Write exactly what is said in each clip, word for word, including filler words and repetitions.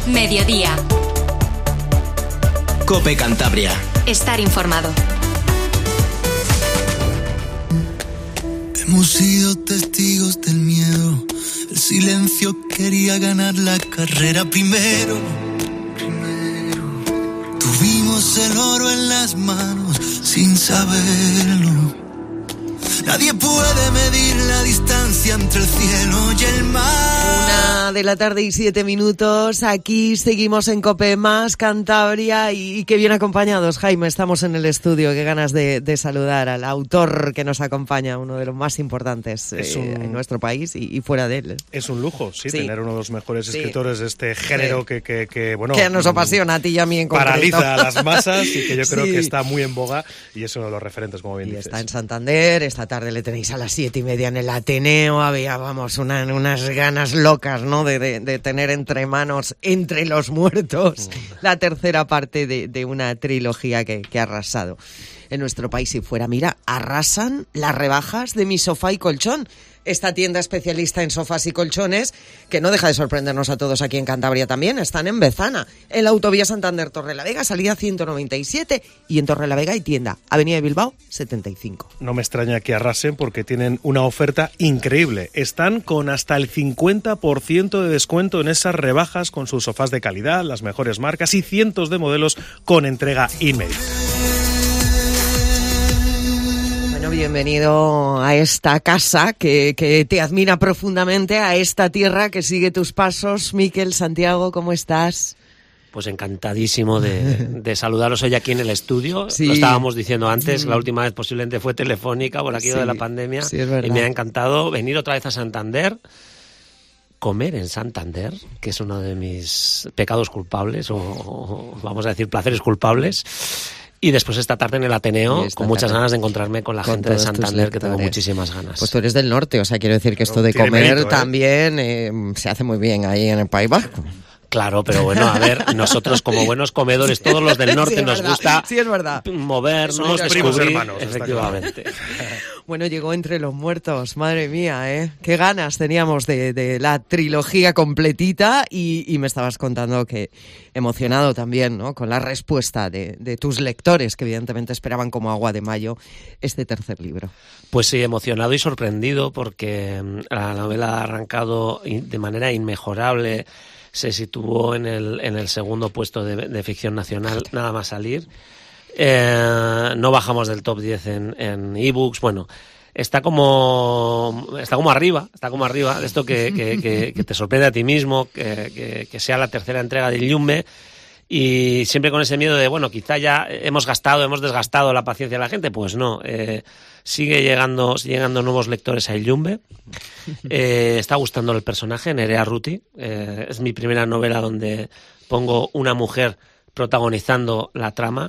Mediodía. COPE Cantabria. Estar informado. Hemos sido testigos del miedo. El silencio quería ganar la carrera primero. Primero. Tuvimos el oro en las manos sin saberlo. Nadie puede medir la distancia entre el cielo y el mar. Una de la tarde y siete minutos. Aquí seguimos en COPE más Cantabria y, y qué bien acompañados, Jaime. Estamos en el estudio. Qué ganas de, de saludar al autor que nos acompaña, uno de los más importantes eh, un, en nuestro país y, y fuera de él. Es un lujo, sí, sí. tener uno de los mejores sí. escritores de este género sí. que, que, que, bueno... Que nos apasiona a ti y a mí en concreto. Paraliza a las masas y que yo creo sí. que está muy en boga y es uno de los referentes, como bien y dices. Está en Santander, esta tarde le tenéis a las siete y media en el Ateneo. Había, vamos, una, unas ganas locas, ¿no? De, de, de tener entre manos Entre los muertos mm. la tercera parte de, de una trilogía que, que ha arrasado en nuestro país y fuera. Mira, arrasan las rebajas de Mi Sofá y Colchón, esta tienda especialista en sofás y colchones que no deja de sorprendernos a todos aquí en Cantabria también. Están en Bezana, en la autovía Santander-Torrelavega, salida ciento noventa y siete, y en Torrelavega hay tienda, Avenida de Bilbao setenta y cinco. No me extraña que arrasen porque tienen una oferta increíble. Están con hasta el cincuenta por ciento de descuento en esas rebajas con sus sofás de calidad, las mejores marcas y cientos de modelos con entrega inmediata. Bienvenido a esta casa que, que te admira profundamente, a esta tierra que sigue tus pasos. Miquel, Santiago, ¿cómo estás? Pues encantadísimo de, de saludaros hoy aquí en el estudio. Sí. Lo estábamos diciendo antes, la última vez posiblemente fue telefónica por aquello sí, de la pandemia. Sí, es verdad. Y me ha encantado venir otra vez a Santander, comer en Santander, que es uno de mis pecados culpables, o, o vamos a decir placeres culpables. Y después esta tarde en el Ateneo, con muchas tarde. ganas de encontrarme con la con gente de Santander, que tengo muchísimas ganas. Pues tú eres del norte, o sea, quiero decir que esto de Tiene comer mérito, ¿eh? también eh, se hace muy bien ahí en el País Vasco. Claro, pero bueno, a ver, nosotros como buenos comedores, todos los del norte sí, nos verdad, gusta sí, es verdad. movernos, somos primos hermanos, efectivamente. Bueno, llegó Entre los muertos, madre mía, ¿eh? Qué ganas teníamos de, de la trilogía completita y, y me estabas contando que emocionado también, ¿no? Con la respuesta de, de tus lectores, que evidentemente esperaban como agua de mayo este tercer libro. Pues sí, emocionado y sorprendido porque la novela ha arrancado de manera inmejorable. Se situó en el, en el segundo puesto de, de ficción nacional, nada más salir. Eh, no bajamos del top diez en, en ebooks. Bueno, está como está como arriba, está como arriba de esto que, que, que, que te sorprende a ti mismo, que, que, que sea la tercera entrega de Illumbe. Y siempre con ese miedo de, bueno, quizá ya hemos gastado, hemos desgastado la paciencia de la gente. Pues no, eh, sigue llegando, sigue llegando nuevos lectores a Illumbe. Eh, está gustando el personaje, Nerea Ruti. Eh, es mi primera novela donde pongo una mujer protagonizando la trama.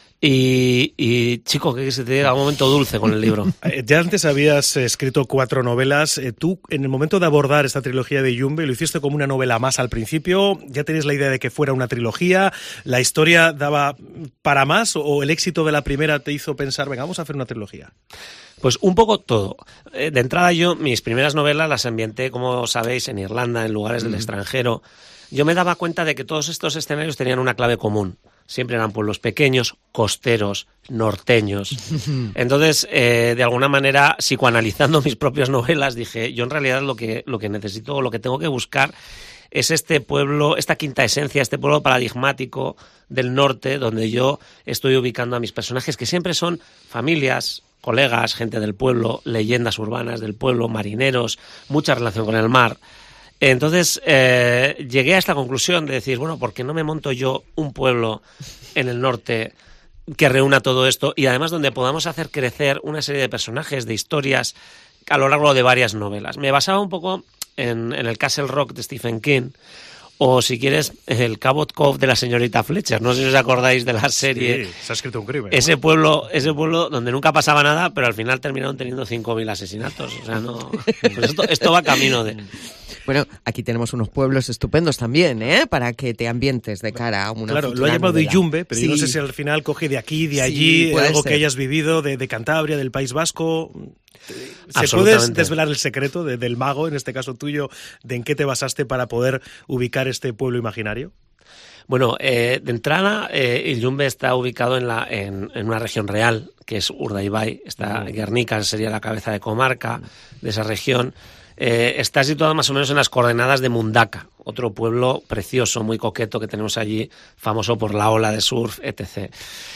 Y, y chico, que se te llega un momento dulce con el libro. Ya antes habías escrito cuatro novelas. Tú, en el momento de abordar esta trilogía de Illumbe, lo hiciste como una novela más al principio. ¿Ya tenías la idea de que fuera una trilogía? ¿La historia daba para más? ¿O el éxito de la primera te hizo pensar, venga, vamos a hacer una trilogía? Pues un poco todo. De entrada yo, mis primeras novelas las ambienté, como sabéis, en Irlanda, en lugares mm. del extranjero. Yo me daba cuenta de que todos estos escenarios tenían una clave común. Siempre eran pueblos pequeños, costeros, norteños. Entonces, eh, de alguna manera, psicoanalizando mis propias novelas, dije, yo en realidad lo que, lo que necesito, lo que tengo que buscar es este pueblo, esta quinta esencia, este pueblo paradigmático del norte, donde yo estoy ubicando a mis personajes, que siempre son familias, colegas, gente del pueblo, leyendas urbanas del pueblo, marineros, mucha relación con el mar. Entonces eh, llegué a esta conclusión de decir, bueno, ¿por qué no me monto yo un pueblo en el norte que reúna todo esto y además donde podamos hacer crecer una serie de personajes, de historias a lo largo de varias novelas? Me basaba un poco en, en el Castle Rock de Stephen King, o si quieres, el Cabot Cove de la señorita Fletcher. No sé si os acordáis de la serie. Sí, se ha escrito un crimen, ¿no? Ese pueblo, ese pueblo donde nunca pasaba nada, pero al final terminaron teniendo cinco mil asesinatos. O sea, no. Pues esto, esto va camino de. Bueno, aquí tenemos unos pueblos estupendos también, ¿eh? Para que te ambientes de cara a una Claro, lo ha llamado novela. Illumbe, pero sí. yo no sé si al final coge de aquí, de allí, sí, algo ser. que hayas vivido, de, de Cantabria, del País Vasco. ¿Se puede desvelar el secreto de, del mago, en este caso tuyo, de en qué te basaste para poder ubicar este pueblo imaginario? Bueno, eh, de entrada, eh, Ilunbe está ubicado en, la, en, en una región real, que es Urdaibai. Está Guernica, sería la cabeza de comarca de esa región. Eh, está situado más o menos en las coordenadas de Mundaka, otro pueblo precioso, muy coqueto que tenemos allí, famoso por la ola de surf, etcétera.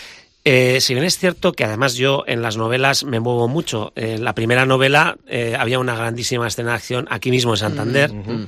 Eh, si bien es cierto que además yo en las novelas me muevo mucho. En eh, la primera novela eh, había una grandísima escena de acción aquí mismo en Santander. Uh-huh.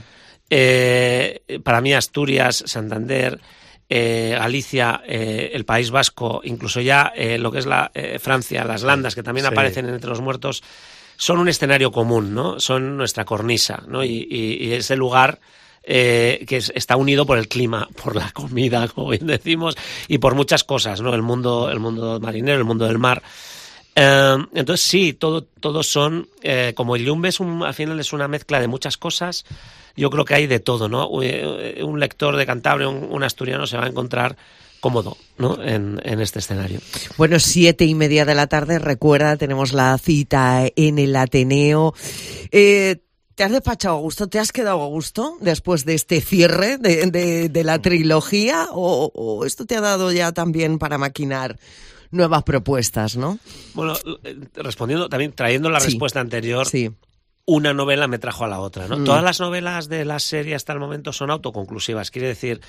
Eh, para mí Asturias, Santander, eh, Galicia, eh, el País Vasco, incluso ya eh, lo que es la eh, Francia, las Landas, que también sí. aparecen entre los muertos, son un escenario común, ¿no? Son nuestra cornisa, ¿no? Y, y, y ese lugar eh, que es, está unido por el clima, por la comida, como bien decimos, y por muchas cosas, ¿no? El mundo, el mundo marinero, el mundo del mar. Eh, entonces sí, todo, todos son, eh, como Ilunbe es un, al final es una mezcla de muchas cosas. Yo creo que hay de todo, ¿no? Un lector de Cantabria, un, un asturiano se va a encontrar cómodo, ¿no? En, en este escenario. Bueno, siete y media de la tarde, recuerda, tenemos la cita en el Ateneo. Eh, ¿Te has despachado a gusto? ¿Te has quedado a gusto después de este cierre de, de, de la trilogía? ¿O, o esto te ha dado ya también para maquinar nuevas propuestas, no? Bueno, respondiendo, también trayendo la sí, respuesta anterior... Sí. Una novela me trajo a la otra, ¿no? Mm. Todas las novelas de la serie hasta el momento son autoconclusivas. Quiere decir,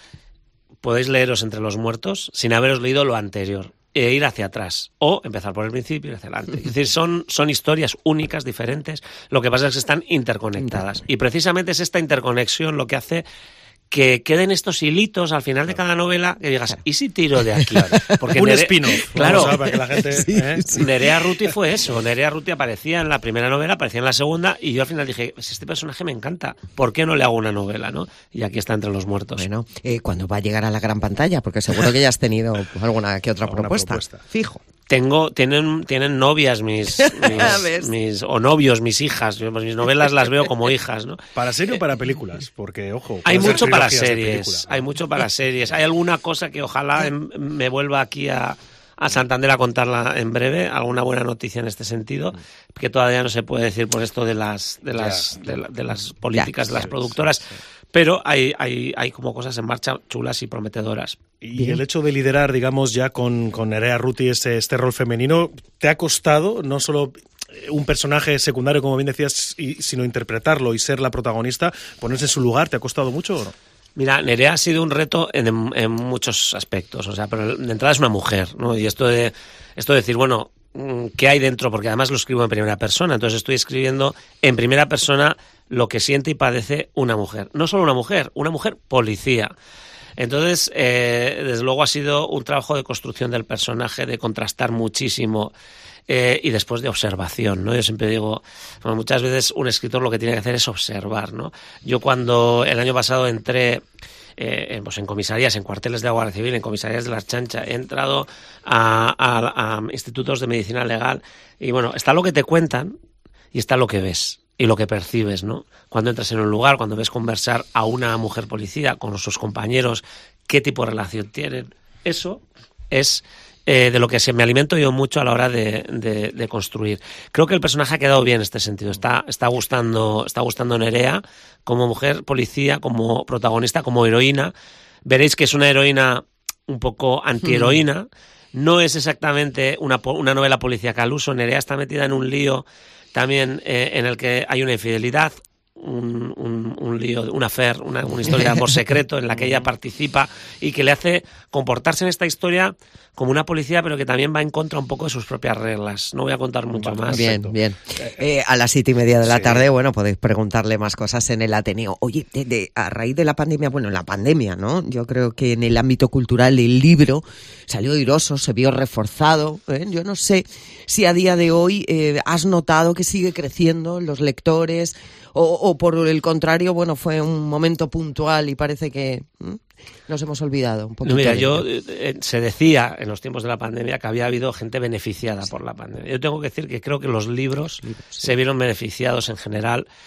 podéis leeros Entre los muertos sin haberos leído lo anterior e ir hacia atrás. O empezar por el principio y ir hacia adelante. Es decir, son, son historias únicas, diferentes. Lo que pasa es que están interconectadas. Y precisamente es esta interconexión lo que hace que queden estos hilitos al final de cada novela que digas, ¿y si tiro de aquí? Porque un Nere... spin-off. Claro. Para que la gente, sí, ¿eh? sí. Nerea Ruti fue eso. Nerea Ruti aparecía en la primera novela, aparecía en la segunda, y yo al final dije, pues este personaje me encanta, ¿por qué no le hago una novela, no? Y aquí está Entre los muertos. Bueno, eh, ¿cuándo va a llegar a la gran pantalla? Porque seguro que ya has tenido alguna que otra propuesta. propuesta. Fijo. Tengo, tienen, tienen novias mis, mis, mis, o novios, mis hijas. Yo, pues mis novelas las veo como hijas, ¿no? ¿Para serie o para películas? Porque, ojo, hay mucho para series, hay mucho para series. Hay alguna cosa que ojalá en, me vuelva aquí a, a Santander a contarla en breve, alguna buena noticia en este sentido, que todavía no se puede decir por esto de las, de las, de, la, de las políticas ya, de las productoras. Sí, sí. Pero hay, hay, hay como cosas en marcha chulas y prometedoras. Y Bien. el hecho de liderar, digamos, ya con, con Nerea Ruti este, este rol femenino, ¿te ha costado no solo un personaje secundario, como bien decías, y, sino interpretarlo y ser la protagonista, ponerse en su lugar? ¿Te ha costado mucho o no? Mira, Nerea ha sido un reto en, en muchos aspectos, o sea, pero de entrada es una mujer, ¿no? Y esto de, esto de decir, bueno, ¿qué hay dentro? Porque además lo escribo en primera persona, entonces estoy escribiendo en primera persona lo que siente y padece una mujer. No solo una mujer, una mujer policía. Entonces, eh, desde luego ha sido un trabajo de construcción del personaje, de contrastar muchísimo eh, y después de observación, ¿no? Yo siempre digo, bueno, muchas veces un escritor lo que tiene que hacer es observar, ¿no? Yo cuando el año pasado entré Eh, pues en comisarías, en cuarteles de la Guardia Civil, en comisarías de la Chancha, he entrado a, a, a institutos de medicina legal y bueno, está lo que te cuentan y está lo que ves y lo que percibes, ¿no? Cuando entras en un lugar, cuando ves conversar a una mujer policía con sus compañeros, qué tipo de relación tienen, eso es eh, de lo que se me alimento yo mucho a la hora de, de, de construir. Creo que el personaje ha quedado bien en este sentido, está, está gustando, está gustando Nerea como mujer policía, como protagonista, como heroína. Veréis que es una heroína un poco antiheroína. No es exactamente una, una novela policíaca al uso. Nerea está metida en un lío también eh, en el que hay una infidelidad, un, un, un lío, un affair, una, una historia de amor secreto en la que ella participa y que le hace comportarse en esta historia como una policía, pero que también va en contra un poco de sus propias reglas. No voy a contar mucho más. Bien, bien. Eh, a las siete y media de la sí. tarde, bueno, podéis preguntarle más cosas en el Ateneo. Oye, de, de, a raíz de la pandemia, bueno, la pandemia, ¿no? Yo creo que en el ámbito cultural el libro salió airoso, se vio reforzado. ¿eh? Yo no sé si a día de hoy eh, has notado que sigue creciendo los lectores o, o por el contrario, bueno, fue un momento puntual y parece que ¿eh? nos hemos olvidado un poquito. Mira, yo eh, se decía en los tiempos de la pandemia que había habido gente beneficiada sí. por la pandemia. Yo tengo que decir que creo que los libros, libros sí. se vieron beneficiados en general.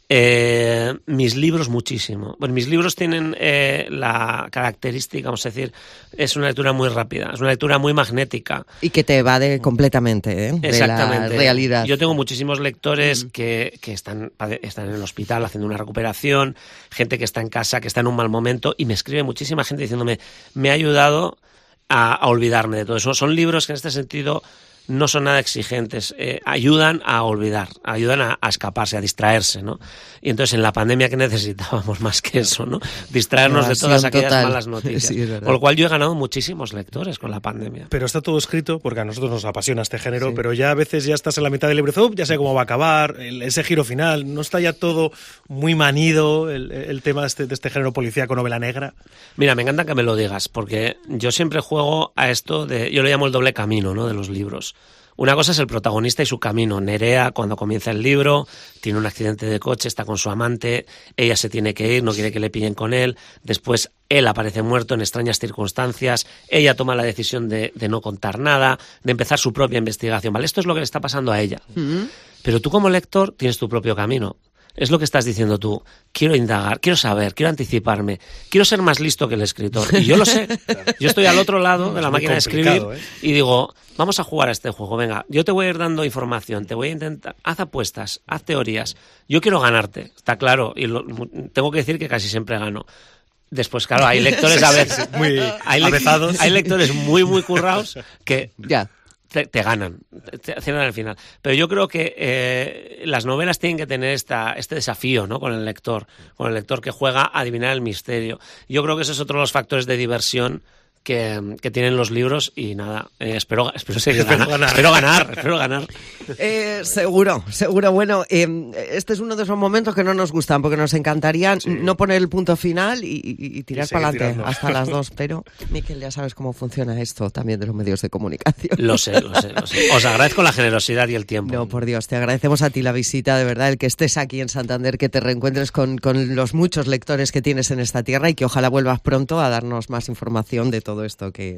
Eh, mis libros muchísimo. Pues mis libros tienen eh, la característica, vamos a decir, es una lectura muy rápida, es una lectura muy magnética. Y que te evade completamente, ¿eh? Exactamente. De la realidad. Yo tengo muchísimos lectores mm. que, que están, están en el hospital haciendo una recuperación, gente que está en casa, que está en un mal momento, y me escribe muchísima gente diciéndome, me ha ayudado a, a olvidarme de todo eso. Son libros que en este sentido no son nada exigentes, eh, ayudan a olvidar, ayudan a, a escaparse, a distraerse, ¿no? Y entonces en la pandemia que necesitábamos más que eso, ¿no? Distraernos de todas aquellas total. malas noticias. Sí, por lo cual yo he ganado muchísimos lectores con la pandemia. Pero está todo escrito, porque a nosotros nos apasiona este género, sí. pero ya a veces ya estás en la mitad del libro, oh, ya sé cómo va a acabar, el, ese giro final, ¿no está ya todo muy manido el, el tema de este, de este género policíaco, novela negra? Mira, me encanta que me lo digas, porque yo siempre juego a esto de, yo lo llamo el doble camino, ¿no? De los libros. Una cosa es el protagonista y su camino. Nerea, cuando comienza el libro, tiene un accidente de coche, está con su amante, ella se tiene que ir, no quiere que le pillen con él, después él aparece muerto en extrañas circunstancias, ella toma la decisión de, de no contar nada, de empezar su propia investigación, ¿vale? Esto es lo que le está pasando a ella. Mm-hmm. Pero tú como lector tienes tu propio camino. Es lo que estás diciendo tú. Quiero indagar, quiero saber, quiero anticiparme, quiero ser más listo que el escritor. Y yo lo sé. Yo estoy al otro lado de la máquina de escribir ¿eh? y digo, vamos a jugar a este juego. Venga, yo te voy a ir dando información, te voy a intentar, haz apuestas, haz teorías. Yo quiero ganarte, está claro. Y lo, tengo que decir que casi siempre gano. Después, claro, hay lectores a veces muy hay, avezados. Hay lectores muy, muy currados que... Ya. Te, te ganan, te cierran al final. Pero yo creo que eh, las novelas tienen que tener esta, este desafío, ¿no? Con el lector, con el lector que juega a adivinar el misterio. Yo creo que ese es otro de los factores de diversión que, que tienen los libros y nada, eh, espero, espero, seguir espero ganar, ganar. espero ganar, espero ganar. Eh, seguro, seguro. Bueno, eh, este es uno de esos momentos que no nos gustan porque nos encantaría sí. no poner el punto final y, y, y tirar y para adelante hasta las dos, pero Miquel, ya sabes cómo funciona esto también de los medios de comunicación. Lo sé, lo sé, lo sé. Os agradezco la generosidad y el tiempo. No, por Dios, te agradecemos a ti la visita, de verdad, el que estés aquí en Santander, que te reencuentres con, con los muchos lectores que tienes en esta tierra y que ojalá vuelvas pronto a darnos más información de todo esto que,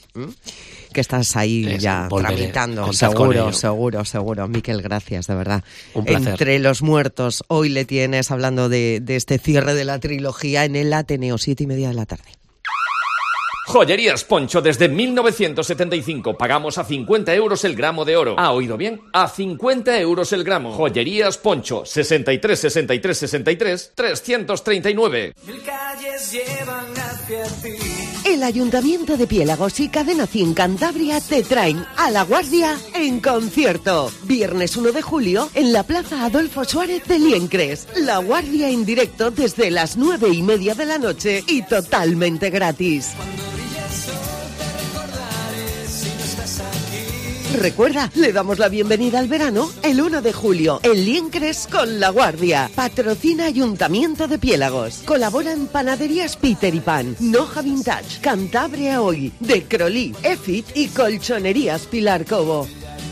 que estás ahí es, ya volveré, tramitando. Seguro, seguro, seguro. Miquel, gracias, de verdad. Un placer. Entre los muertos, hoy le tienes hablando de, de este cierre de la trilogía en el Ateneo, siete y media de la tarde. Joyerías Poncho, desde mil novecientos setenta y cinco pagamos a cincuenta euros el gramo de oro. ¿Ha oído bien? A cincuenta euros el gramo. Joyerías Poncho, sesenta y tres, sesenta y tres, sesenta y tres, trescientos treinta y nueve. Mil calles llevan hacia ti. El Ayuntamiento de Piélagos y Cadena cien Cantabria te traen a La Guardia en concierto. Viernes uno de julio en la Plaza Adolfo Suárez de Liencres. La Guardia en directo desde las nueve y media de la noche y totalmente gratis. Recuerda, le damos la bienvenida al verano el uno de julio en Liencres con La Guardia. Patrocina Ayuntamiento de Piélagos. Colaboran Panaderías Peter y Pan, Noja Vintage, Cantabria Hoy, De Crolí, Efit y Colchonerías Pilar Cobo.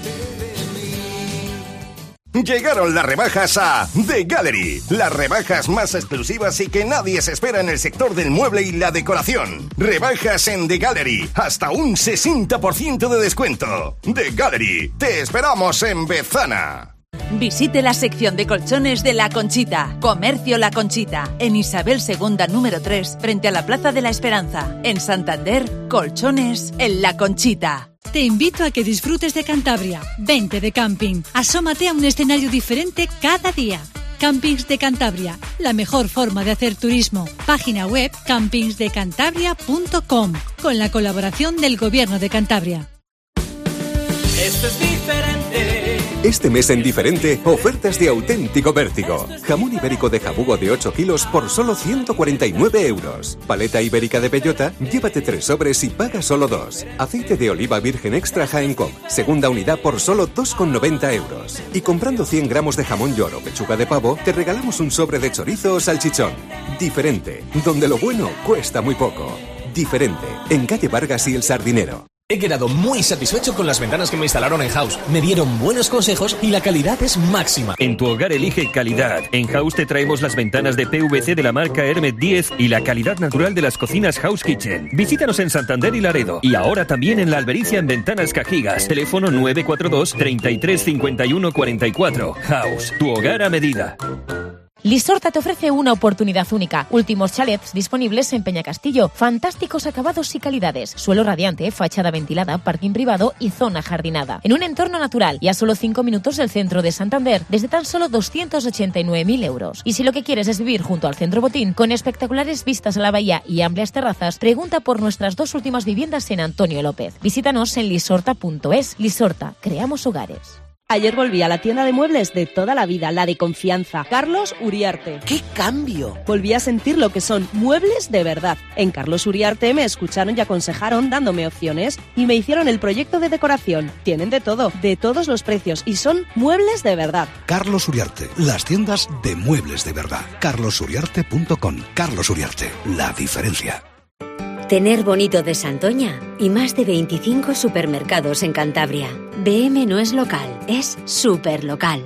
Llegaron las rebajas a The Gallery, las rebajas más exclusivas y que nadie se espera en el sector del mueble y la decoración. Rebajas en The Gallery, hasta un sesenta por ciento de descuento. The Gallery, te esperamos en Bezana. Visite la sección de colchones de La Conchita. Comercio La Conchita, en Isabel segunda número tres, frente a la Plaza de la Esperanza. En Santander, colchones en La Conchita. Te invito a que disfrutes de Cantabria. Vente de camping. Asómate a un escenario diferente cada día. Campings de Cantabria, la mejor forma de hacer turismo. Página web campings de cantabria punto com, con la colaboración del Gobierno de Cantabria. Esto es diferente. Este mes en Diferente, ofertas de auténtico vértigo. Jamón ibérico de jabugo de ocho kilos por solo ciento cuarenta y nueve euros. Paleta ibérica de bellota, llévate tres sobres y paga solo dos. Aceite de oliva virgen extra Jaencom, segunda unidad por solo dos con noventa euros. Y comprando cien gramos de jamón york o pechuga de pavo, te regalamos un sobre de chorizo o salchichón. Diferente, donde lo bueno cuesta muy poco. Diferente, en calle Vargas y El Sardinero. He quedado muy satisfecho con las ventanas que me instalaron en House. Me dieron buenos consejos y la calidad es máxima. En tu hogar elige calidad. En House te traemos las ventanas de P V C de la marca Hermet diez y la calidad natural de las cocinas House Kitchen. Visítanos en Santander y Laredo. Y ahora también en La Albericia en Ventanas Cajigas. Teléfono nueve cuatro dos, treinta y tres, cincuenta y uno, cuarenta y cuatro. House, tu hogar a medida. Lisorta te ofrece una oportunidad única. Últimos chalets disponibles en Peñacastillo. Fantásticos acabados y calidades. Suelo radiante, fachada ventilada, parking privado y zona jardinada. En un entorno natural y a solo cinco minutos del centro de Santander, desde tan solo doscientos ochenta y nueve mil euros. Y si lo que quieres es vivir junto al Centro Botín, con espectaculares vistas a la bahía y amplias terrazas, pregunta por nuestras dos últimas viviendas en Antonio López. Visítanos en lisorta punto es. Lisorta, creamos hogares. Ayer volví a la tienda de muebles de toda la vida, la de confianza, Carlos Uriarte. ¡Qué cambio! Volví a sentir lo que son muebles de verdad. En Carlos Uriarte me escucharon y aconsejaron dándome opciones y me hicieron el proyecto de decoración. Tienen de todo, de todos los precios y son muebles de verdad. Carlos Uriarte, las tiendas de muebles de verdad. carlos uriarte punto com. Carlos Uriarte, la diferencia. Tener bonito de Santoña y más de veinticinco supermercados en Cantabria. B M no es local, es superlocal.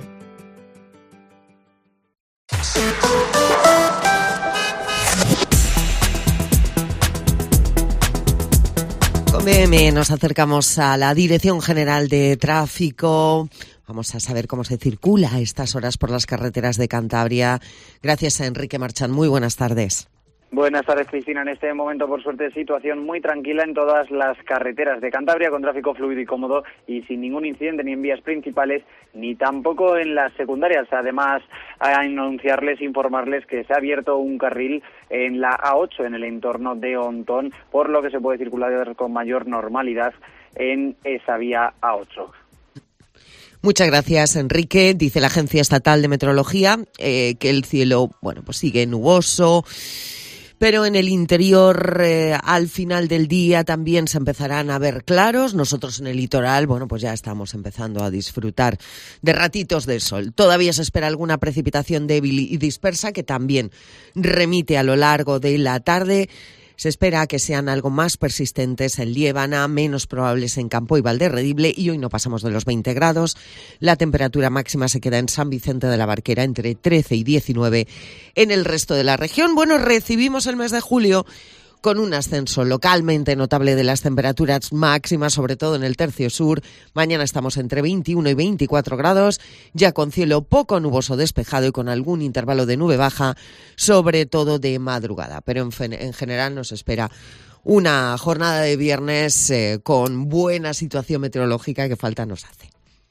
Con B M nos acercamos a la Dirección General de Tráfico. Vamos a saber cómo se circula a estas horas por las carreteras de Cantabria. Gracias a Enrique Marchán. Muy buenas tardes. Buenas tardes, Cristina. En este momento, por suerte, situación muy tranquila en todas las carreteras de Cantabria, con tráfico fluido y cómodo y sin ningún incidente ni en vías principales, ni tampoco en las secundarias. Además, a anunciarles, informarles que se ha abierto un carril en la A ocho, en el entorno de Ontón, por lo que se puede circular con mayor normalidad en esa vía A ocho. Muchas gracias, Enrique. Dice la Agencia Estatal de Meteorología eh, que el cielo, bueno, pues sigue nuboso, pero en el interior, eh, al final del día, también se empezarán a ver claros. Nosotros en el litoral, bueno, pues ya estamos empezando a disfrutar de ratitos de sol. Todavía se espera alguna precipitación débil y dispersa que también remite a lo largo de la tarde. Se espera que sean algo más persistentes en Liébana, menos probables en Campo y Valderredible, y hoy no pasamos de los veinte grados. La temperatura máxima se queda en San Vicente de la Barquera entre trece y diecinueve en el resto de la región. Bueno, recibimos el mes de julio con un ascenso localmente notable de las temperaturas máximas, sobre todo en el tercio sur. Mañana estamos entre veintiuno y veinticuatro grados, ya con cielo poco nuboso despejado y con algún intervalo de nube baja, sobre todo de madrugada. Pero en, en general nos espera una jornada de viernes eh, con buena situación meteorológica que falta nos hace.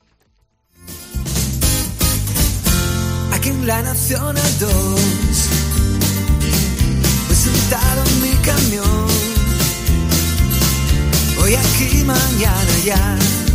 Aquí en la Nacional dos, voy sentado en mi camión, hoy aquí, mañana ya,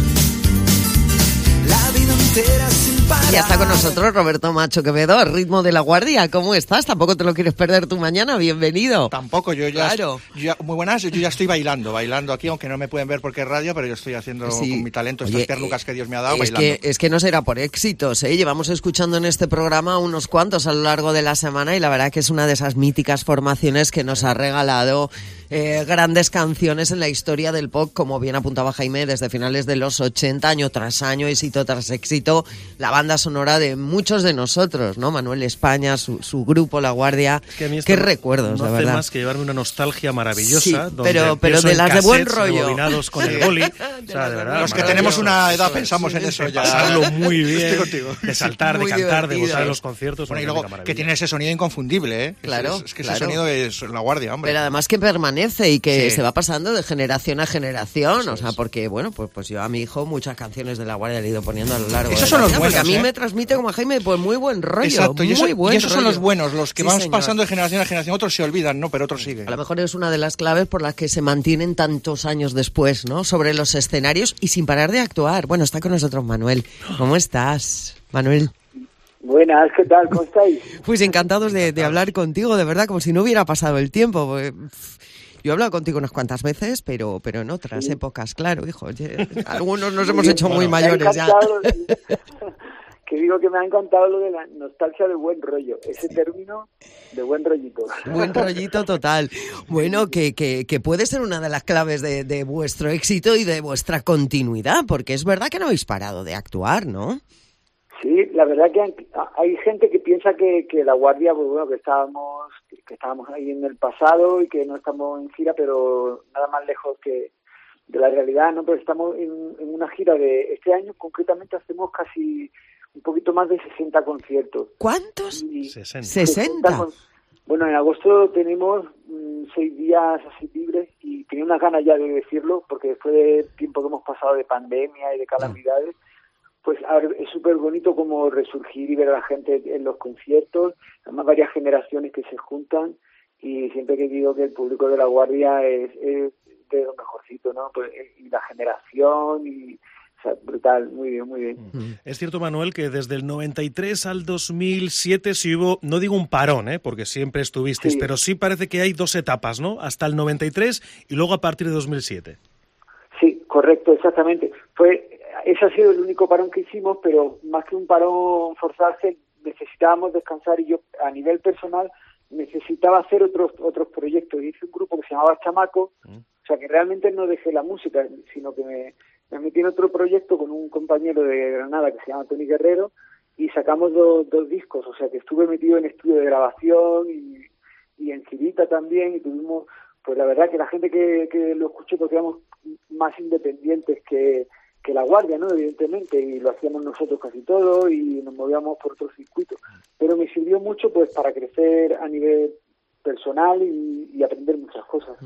la vida entera sin parar. Ya está con nosotros Roberto Macho Quevedo, al ritmo de La Guardia. ¿Cómo estás? Tampoco te lo quieres perder tu mañana. Bienvenido. Tampoco, yo ya, claro. yo ya muy buenas, yo ya estoy bailando, bailando aquí, aunque no me pueden ver porque es radio, pero yo estoy haciendo sí. con mi talento Oye, estas perlucas que Dios me ha dado, es bailando. Que, es que no será por éxitos, ¿eh? Llevamos escuchando en este programa unos cuantos a lo largo de la semana y la verdad que es una de esas míticas formaciones que nos ha regalado eh, grandes canciones en la historia del pop, como bien apuntaba Jaime, desde finales de los ochenta, año tras año, éxito tras éxito, la banda sonora de muchos de nosotros, ¿no? Manuel España, su, su grupo La Guardia. Es que a mí qué recuerdos, no de hace verdad. más que llevarme una nostalgia maravillosa. Sí, donde pero, pero de las de buen rollo. Rebobinados con el boli. O sea, de verdad, los que tenemos una edad pensamos en eso ya. Pasarlo muy bien, Estoy contigo. de saltar, Muy de cantar, divertido. de gozar en los conciertos. Bueno, y luego que tiene ese sonido inconfundible, ¿eh? Claro, Es, es que claro. ese sonido es La Guardia, hombre. Pero además que permanece y que Sí. se va pasando de generación a generación, eso o sea, es. Porque, bueno, pues, pues yo a mi hijo muchas canciones de La Guardia le he ido poniendo a lo largo Esos de son la los vida, buenos, porque a mí ¿eh? me transmite como a Jaime, pues muy buen rollo, Exacto, y, eso, muy buen y esos son rollo. los buenos, los que Sí, vamos señor. pasando de generación a generación. Otros se olvidan, ¿no? Pero otros siguen. A lo mejor es una de las claves por las que se mantienen tantos años después, ¿no? Sobre los escenarios y sin parar de actuar. Bueno, está con nosotros Manuel. ¿Cómo estás, Manuel? Buenas, ¿qué tal? ¿Cómo estáis? Pues encantados de, de hablar contigo, de verdad, como si no hubiera pasado el tiempo. Porque, pff, yo he hablado contigo unas cuantas veces, pero pero en otras sí. épocas, claro, hijo. Oye, algunos nos hemos hecho muy bueno, mayores ya. Que digo que me ha encantado lo de la nostalgia de buen rollo, ese término de buen rollito. Buen rollito total. Bueno, que, que, que puede ser una de las claves de, de vuestro éxito y de vuestra continuidad, porque es verdad que no habéis parado de actuar, ¿no? Sí, la verdad que hay gente que piensa que, que La Guardia, pues bueno, que estábamos, que estábamos ahí en el pasado y que no estamos en gira, pero nada más lejos que de la realidad, ¿no? Pero estamos en, en una gira de este año, concretamente hacemos casi un poquito más de sesenta conciertos. ¿Cuántos? Y sesenta. ¿sesenta? con- Bueno, en agosto tenemos mm, seis días así libres y tenía unas ganas ya de decirlo, porque después del tiempo que hemos pasado de pandemia y de calamidades, pues a ver, es súper bonito como resurgir y ver a la gente en los conciertos, además varias generaciones que se juntan, y siempre que digo que el público de La Guardia es, es de lo mejorcito, ¿no? Pues, y la generación, y o sea, brutal, muy bien, muy bien. Es cierto, Manuel, que desde el noventa y tres al dos mil siete sí hubo, no digo un parón, ¿eh? Porque siempre estuvisteis, Sí. pero sí parece que hay dos etapas, ¿no? Hasta el noventa y tres y luego a partir de dos mil siete. Sí, correcto, exactamente. Fue, ese ha sido el único parón que hicimos, pero más que un parón forzarse, necesitábamos descansar, y yo a nivel personal necesitaba hacer otros otros proyectos. Hice un grupo que se llamaba Chamaco, o sea que realmente no dejé la música, sino que me, me metí en otro proyecto con un compañero de Granada que se llama Tony Guerrero, y sacamos dos, dos discos, o sea que estuve metido en estudio de grabación y, y en girita también, y tuvimos, pues la verdad que la gente que, que lo escuchó, porque éramos más independientes que, que La Guardia, ¿no? Evidentemente, y lo hacíamos nosotros casi todo, y nos movíamos por otros circuitos, pero me sirvió mucho pues para crecer a nivel personal y, y aprender muchas cosas.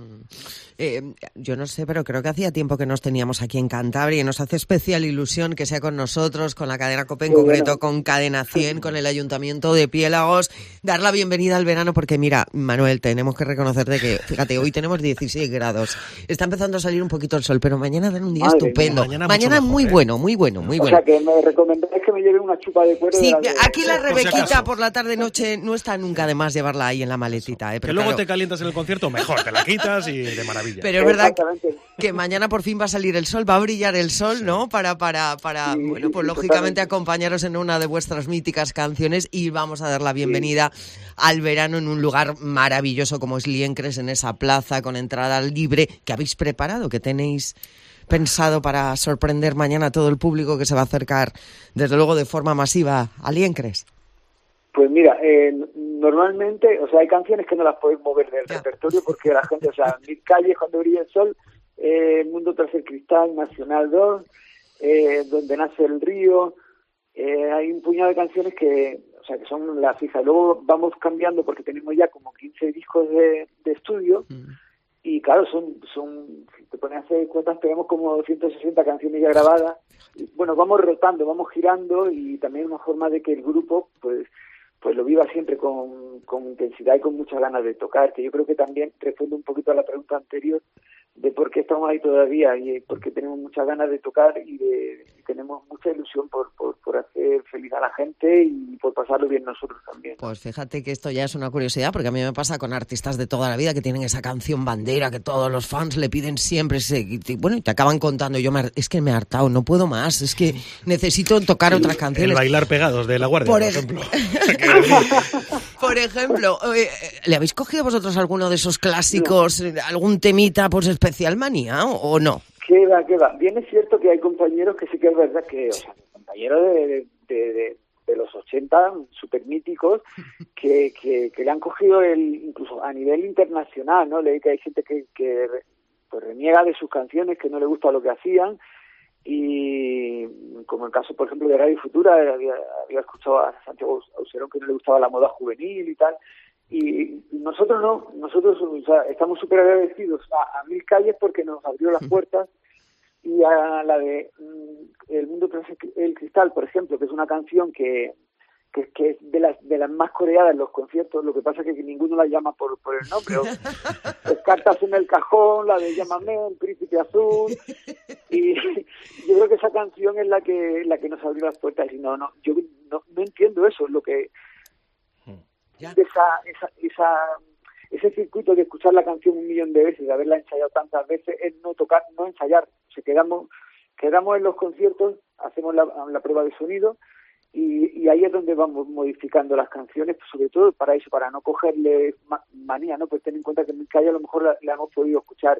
Eh, yo no sé, pero creo que hacía tiempo que nos teníamos aquí en Cantabria y nos hace especial ilusión que sea con nosotros, con la cadena COPE en Qué concreto, bueno. con Cadena cien, con el Ayuntamiento de Piélagos, dar la bienvenida al verano, porque mira, Manuel, tenemos que reconocerte que, fíjate, hoy tenemos dieciséis grados, está empezando a salir un poquito el sol, pero mañana dan un día Madre estupendo, mía. mañana, Mañana mucho muy mejor, ¿eh? bueno, muy bueno, muy O bueno. sea que me recomendáis que me lleve una chupa de cuero. Sí, de las de- aquí la Por si Rebequita acaso. por la tarde-noche no está nunca de más llevarla ahí en la maletita, ¿eh? Que Pero luego claro, te calientas en el concierto, mejor, te la quitas y de maravilla. pero es verdad Exactamente. que mañana por fin va a salir el sol, va a brillar el sol, ¿no? Para, para, para, Sí, bueno, sí, pues sí, lógicamente totalmente. acompañaros en una de vuestras míticas canciones, y vamos a dar la bienvenida al verano en un lugar maravilloso como es Liencres, en esa plaza con entrada libre que habéis preparado, que tenéis pensado para sorprender mañana a todo el público que se va a acercar, desde luego de forma masiva, a Liencres. Pues mira, eh, normalmente, o sea, hay canciones que no las podéis mover del repertorio porque la gente, o sea, Mil Calles, Cuando brilla el sol, eh, Mundo tras el cristal, Nacional dos, eh, Donde nace el río, eh, hay un puñado de canciones que, o sea, que son las fijas. Luego vamos cambiando porque tenemos ya como quince discos de, de estudio, y claro, son, son, si te pones a hacer cuentas, tenemos como ciento sesenta canciones ya grabadas. Y, bueno, vamos rotando, vamos girando, y también una forma de que el grupo, pues, pues lo viva siempre con, con intensidad y con muchas ganas de tocar, que yo creo que también responde un poquito a la pregunta anterior de por qué estamos ahí todavía, y porque tenemos muchas ganas de tocar, y, de, y tenemos mucha ilusión por, por, por hacer feliz a la gente y por pasarlo bien nosotros también. Pues fíjate que esto ya es una curiosidad, porque a mí me pasa con artistas de toda la vida que tienen esa canción bandera que todos los fans le piden siempre, ese- y, y, bueno, y te acaban contando, yo me, har- es que me he hartado, no puedo más, es que necesito tocar otras El canciones. bailar pegados de La Guardia, Por por, ej- ejemplo. Por ejemplo, eh, ¿le habéis cogido vosotros alguno de esos clásicos, eh, algún temita pues especial manía o, o no? ¿Qué va, qué va? Bien es cierto que hay compañeros que sí que es verdad que, o sea, compañeros de, de, de, de- de los ochenta, súper míticos, que, que, que le han cogido el, incluso a nivel internacional, ¿no? Leí que hay gente que, que pues reniega de sus canciones, que no le gusta lo que hacían, y como el caso, por ejemplo, de Radio Futura, había, había escuchado a Santiago Auserón que no le gustaba la moda juvenil y tal, y nosotros no, nosotros o sea, estamos súper agradecidos a, a Mil Calles porque nos abrió las puertas, y a la de mm, El Mundo tras el cristal, por ejemplo, que es una canción que que, que es de las de las más coreadas en los conciertos. Lo que pasa es que ninguno la llama por, por el nombre. O, es Cartas en el cajón, la de Llámame, El Príncipe Azul, y yo creo que esa canción es la que la que nos abrió las puertas. Y no, no, yo no, no entiendo eso, lo que esa, esa, esa ese circuito de escuchar la canción un millón de veces, de haberla ensayado tantas veces, es no tocar, no ensayar. O sea, quedamos, quedamos en los conciertos, hacemos la, la prueba de sonido, y, y ahí es donde vamos modificando las canciones, pues sobre todo para eso, para no cogerle ma- manía, ¿no? Pues ten en cuenta que en mi calle a lo mejor la, la hemos podido escuchar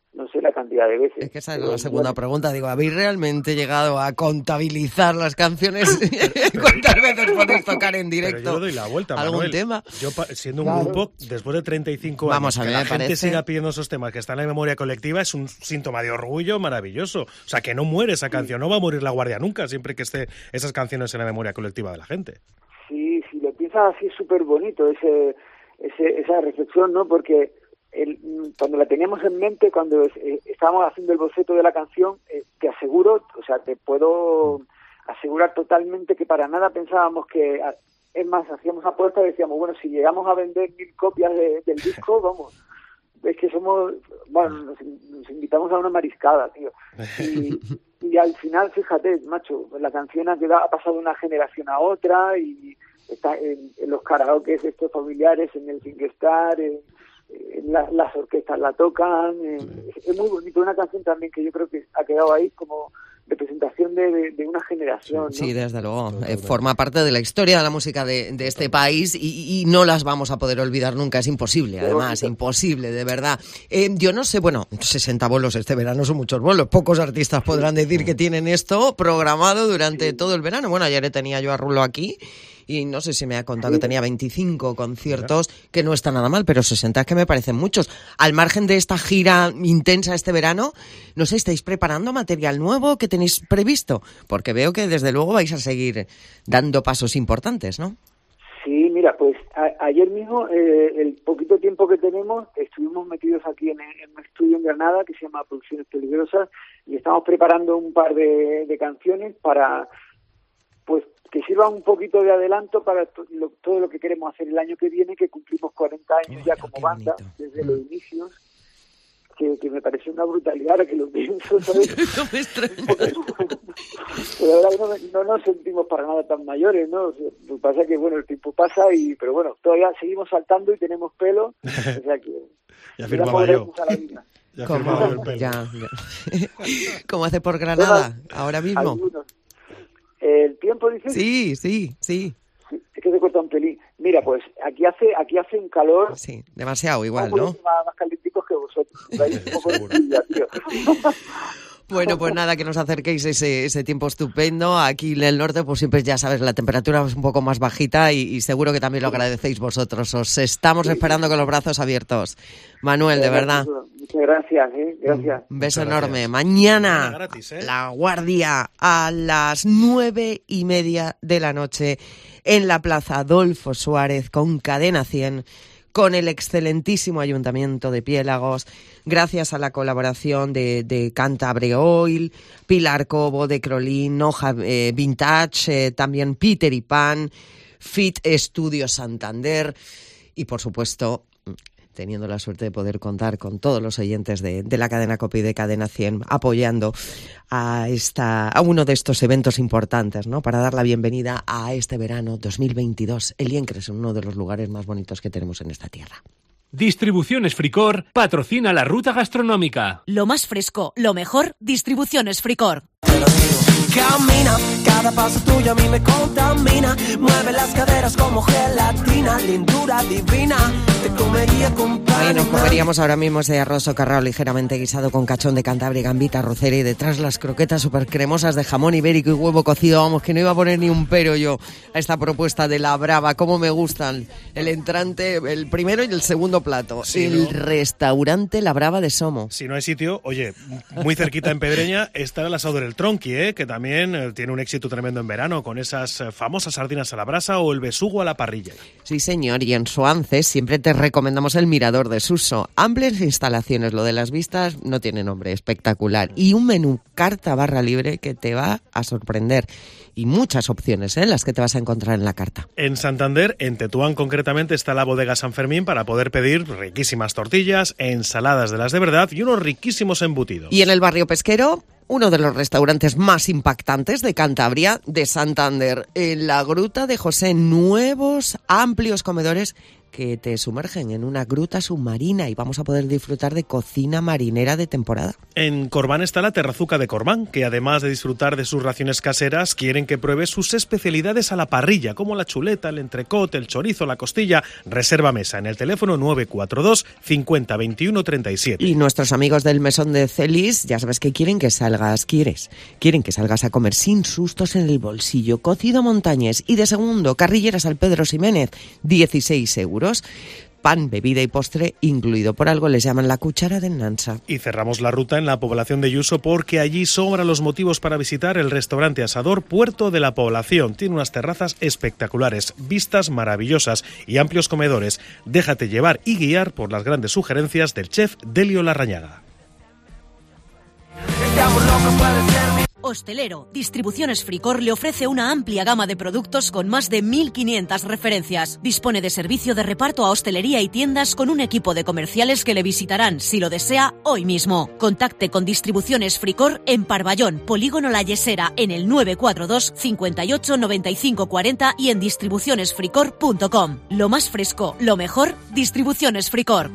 no sé la cantidad de veces. Es que esa es la segunda pregunta. Digo, ¿habéis realmente llegado a contabilizar las canciones? ¿Cuántas veces podéis tocar en directo? Pero yo doy la vuelta, ¿Algún Manuel. tema? Yo, siendo un Claro. grupo, después de treinta y cinco años, Vamos a ver, que la me gente parece- siga pidiendo esos temas que están en la memoria colectiva es un síntoma de orgullo maravilloso. O sea, que no muere esa canción, no va a morir La Guardia nunca, siempre que esté esas canciones en la memoria colectiva de la gente. Sí, si lo piensas así es súper bonito ese, ese, esa reflexión, ¿no? Porque el, cuando la teníamos en mente, cuando eh, estábamos haciendo el boceto de la canción, eh, te aseguro, o sea, te puedo asegurar totalmente que para nada pensábamos que, es más, hacíamos apuestas y decíamos, bueno, si llegamos a vender mil copias de, del disco, vamos, es que somos, bueno, nos, nos invitamos a una mariscada, tío. Y, y al final, fíjate, macho, la canción ha, quedado, ha pasado de una generación a otra y está en, en los karaokes estos familiares, en el Fingestar, en, en la, las orquestas la tocan, en, es, es muy bonito, una canción también que yo creo que ha quedado ahí como representación de, de, de una generación, ¿no? Sí, desde luego. Eh, forma parte de la historia de la música de, de este país y, y no las vamos a poder olvidar nunca. Es imposible, además, imposible, de verdad. Eh, yo no sé, bueno, sesenta bolos este verano son muchos bolos. Pocos artistas podrán decir que tienen esto programado durante todo el verano. Bueno, ayer tenía yo a Rulo aquí y no sé si me ha contado que tenía veinticinco conciertos, que no está nada mal, pero sesenta es que me parecen muchos. Al margen de esta gira intensa este verano, no sé, ¿estáis preparando material nuevo que tenéis previsto? Porque veo que desde luego vais a seguir dando pasos importantes, ¿no? Sí, mira, pues a, ayer mismo, eh, el poquito tiempo que tenemos, estuvimos metidos aquí en, en un estudio en Granada que se llama Producciones Peligrosas y estamos preparando un par de, de canciones para, pues, que sirva un poquito de adelanto para to- lo, todo lo que queremos hacer el año que viene, que cumplimos cuarenta años ya como banda, desde los inicios, que, que me pareció una brutalidad ahora que lo pienso, ¿sabes? Pero ahora no, no nos sentimos para nada tan mayores, ¿no? O sea, lo que pasa es que, bueno, el tiempo pasa, y pero bueno, todavía seguimos saltando y tenemos pelo, o sea que... Ya firmaba yo. A la vida. Ya ¿Cómo? firmaba yo el pelo. Ya, ya. ¿Cómo hace por Granada ahora mismo? Algunos. ¿El tiempo, dices? Sí, sí, sí. Sí, es que se corta un pelín. Mira, pues aquí hace aquí hace un calor... Sí, demasiado igual, muy ¿no? Más, más calienticos que vosotros. Vais un poco de fría, tío. Bueno, pues nada, que nos acerquéis ese, ese tiempo estupendo. Aquí en el norte, pues siempre, ya sabes, la temperatura es un poco más bajita y, y seguro que también lo agradecéis vosotros. Os estamos esperando con los brazos abiertos. Manuel, de verdad. Muchas gracias, ¿eh? Gracias. Un beso enorme. Mañana, gratis, ¿eh? La Guardia, a las nueve y media de la noche, en la Plaza Adolfo Suárez, con Cadena cien, con el excelentísimo Ayuntamiento de Piélagos, gracias a la colaboración de, de Cantabre Oil, Pilar Cobo, de Crolín, Hoja eh, Vintage, eh, también Peter y Pan, Fit Estudio Santander y, por supuesto, teniendo la suerte de poder contar con todos los oyentes de, de la cadena COPE y de Cadena cien, apoyando a esta a uno de estos eventos importantes, ¿no? Para dar la bienvenida a este verano dos mil veintidós. El Liencres es uno de los lugares más bonitos que tenemos en esta tierra. Distribuciones Fricor patrocina la ruta gastronómica. Lo más fresco, lo mejor, Distribuciones Fricor. Camina, cada paso tuyo a mí me contamina. Mueve las caderas como gelatina, lindura divina. Te comería con pan. Ahí nos comeríamos ahora mismo ese arroz socarrao ligeramente guisado con cachón de Cantabria, gambita, arrocera y detrás las croquetas súper cremosas de jamón ibérico y huevo cocido. Vamos, que no iba a poner ni un pero yo a esta propuesta de La Brava. Cómo me gustan el entrante, el primero y el segundo plato. Sí, el ¿no? restaurante La Brava de Somo. Si no hay sitio, oye, muy cerquita en Pedreña está el asado del Tronqui, ¿eh? Que también eh, tiene un éxito tremendo en verano, con esas eh, famosas sardinas a la brasa o el besugo a la parrilla. Sí, señor, y en Soances siempre te recomendamos el Mirador de Suso. Amplias instalaciones, lo de las vistas no tiene nombre, espectacular. Y un menú carta barra libre que te va a sorprender. Y muchas opciones, ¿eh? Las que te vas a encontrar en la carta. En Santander, en Tetuán concretamente, está la bodega San Fermín para poder pedir riquísimas tortillas, ensaladas de las de verdad y unos riquísimos embutidos. Y en el barrio pesquero, uno de los restaurantes más impactantes de Cantabria, de Santander, en la Gruta de José, nuevos amplios comedores que te sumergen en una gruta submarina y vamos a poder disfrutar de cocina marinera de temporada. En Corbán está la Terrazuca de Corbán, que además de disfrutar de sus raciones caseras, quieren que pruebes sus especialidades a la parrilla, como la chuleta, el entrecot, el chorizo, la costilla. Reserva mesa en el teléfono nueve cuatro dos cincuenta veintiuno treinta y siete. Y nuestros amigos del Mesón de Celis, ya sabes que quieren que salgas, quieres, quieren que salgas a comer sin sustos en el bolsillo, cocido montañés y de segundo, carrilleras al Pedro Ximénez, dieciséis euros. Pan, bebida y postre incluido. Por algo les llaman la cuchara de Nansa. Y cerramos la ruta en la población de Yuso porque allí sobran los motivos para visitar el restaurante asador Puerto de la Población. Tiene unas terrazas espectaculares, vistas maravillosas y amplios comedores. Déjate llevar y guiar por las grandes sugerencias del chef Delio Larrañaga. Hostelero, Distribuciones Fricor le ofrece una amplia gama de productos con más de mil quinientas referencias. Dispone de servicio de reparto a hostelería y tiendas con un equipo de comerciales que le visitarán, si lo desea, hoy mismo. Contacte con Distribuciones Fricor en Parvallón, Polígono La Yesera, en el nueve cuatro dos cincuenta y ocho noventa y cinco cuarenta y en distribuciones fricor punto com. Lo más fresco, lo mejor, Distribuciones Fricor.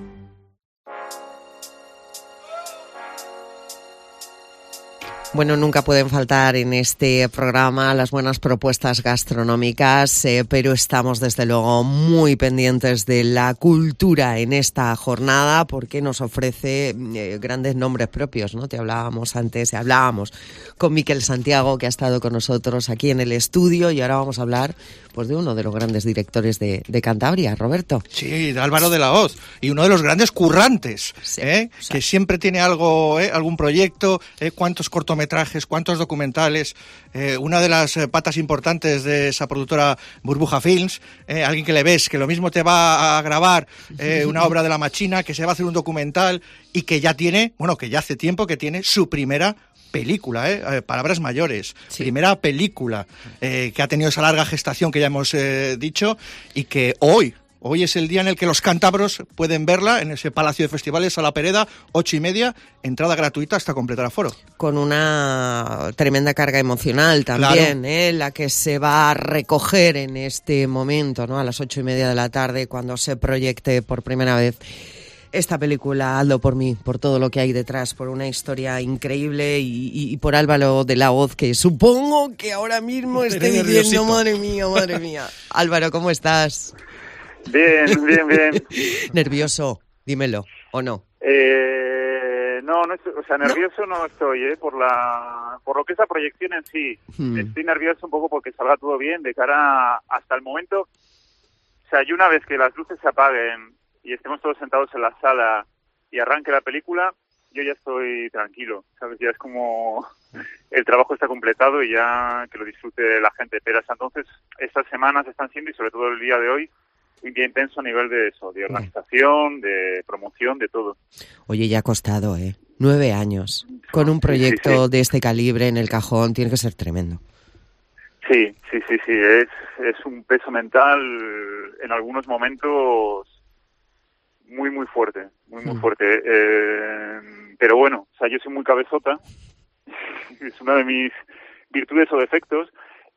Bueno, nunca pueden faltar en este programa las buenas propuestas gastronómicas, eh, pero estamos desde luego muy pendientes de la cultura en esta jornada porque nos ofrece eh, grandes nombres propios, ¿no? Te hablábamos antes, hablábamos con Miquel Santiago, que ha estado con nosotros aquí en el estudio, y ahora vamos a hablar pues de uno de los grandes directores de, de Cantabria, Roberto. Sí, de Álvaro de la Hoz, y uno de los grandes currantes, sí, ¿eh? O sea, que siempre tiene algo, ¿eh? algún proyecto, ¿eh? cuántos cortometrajes, cuántos documentales, eh, una de las eh, patas importantes de esa productora Burbuja Films, eh, alguien que le ves que lo mismo te va a grabar eh, una obra de La Machina, que se va a hacer un documental y que ya tiene, bueno, que ya hace tiempo que tiene su primera película, ¿eh? Palabras mayores, sí. Primera película eh, que ha tenido esa larga gestación que ya hemos eh, dicho, y que hoy, hoy es el día en el que los cántabros pueden verla en ese Palacio de Festivales a la Pereda, ocho y media, entrada gratuita hasta completar aforo. Con una tremenda carga emocional también, claro. ¿eh? La que se va a recoger en este momento, ¿no? A las ocho y media de la tarde, cuando se proyecte por primera vez esta película, Hazlo por mí, por todo lo que hay detrás, por una historia increíble y, y, y por Álvaro de la Hoz, que supongo que ahora mismo esté diciendo, madre mía, madre mía. Álvaro, ¿cómo estás? Bien, bien, bien. ¿Nervioso? Dímelo, ¿o no? Eh, no, no estoy, o sea, nervioso no, no estoy, ¿eh? Por la, por lo que es la proyección en sí. Hmm. Estoy nervioso un poco porque salga todo bien de cara a, hasta el momento. O sea, y una vez que las luces se apaguen y estemos todos sentados en la sala y arranque la película, yo ya estoy tranquilo, ¿sabes? Ya es como el trabajo está completado y ya que lo disfrute la gente. Pero hasta entonces, estas semanas están siendo, y sobre todo el día de hoy, un día intenso a nivel de eso, de organización, de promoción, de todo. Oye, ya ha costado, ¿eh? Nueve años. Con un proyecto sí, sí, sí. de este calibre en el cajón, tiene que ser tremendo. Sí, sí, sí, sí. Es, es un peso mental en algunos momentos muy, muy fuerte, muy, muy fuerte. Eh, pero bueno, o sea, yo soy muy cabezota, es una de mis virtudes o defectos,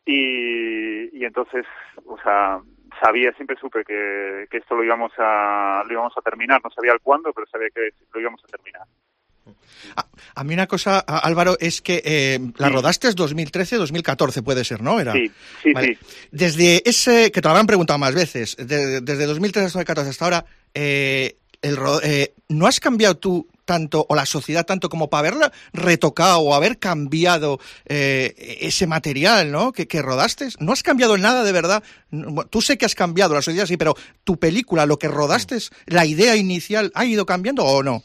y, y entonces, o sea, sabía, siempre supe que, que esto lo íbamos a lo íbamos a terminar, no sabía el cuándo, pero sabía que lo íbamos a terminar. A, a mí una cosa, Álvaro, es que eh, la sí. rodaste es dos mil trece, dos mil catorce, puede ser, ¿no? Era. Sí, sí, vale. sí. Desde ese, que te lo habrán preguntado más veces, de, desde dos mil trece hasta dos mil catorce hasta ahora, eh, el, eh, ¿no has cambiado tú tanto, o la sociedad tanto, como para haberla retocado o haber cambiado eh, ese material, ¿no? Que, que rodaste? ¿No has cambiado nada de verdad? Tú sé que has cambiado, la sociedad sí, pero tu película, lo que rodaste, la idea inicial, ¿ha ido cambiando o no?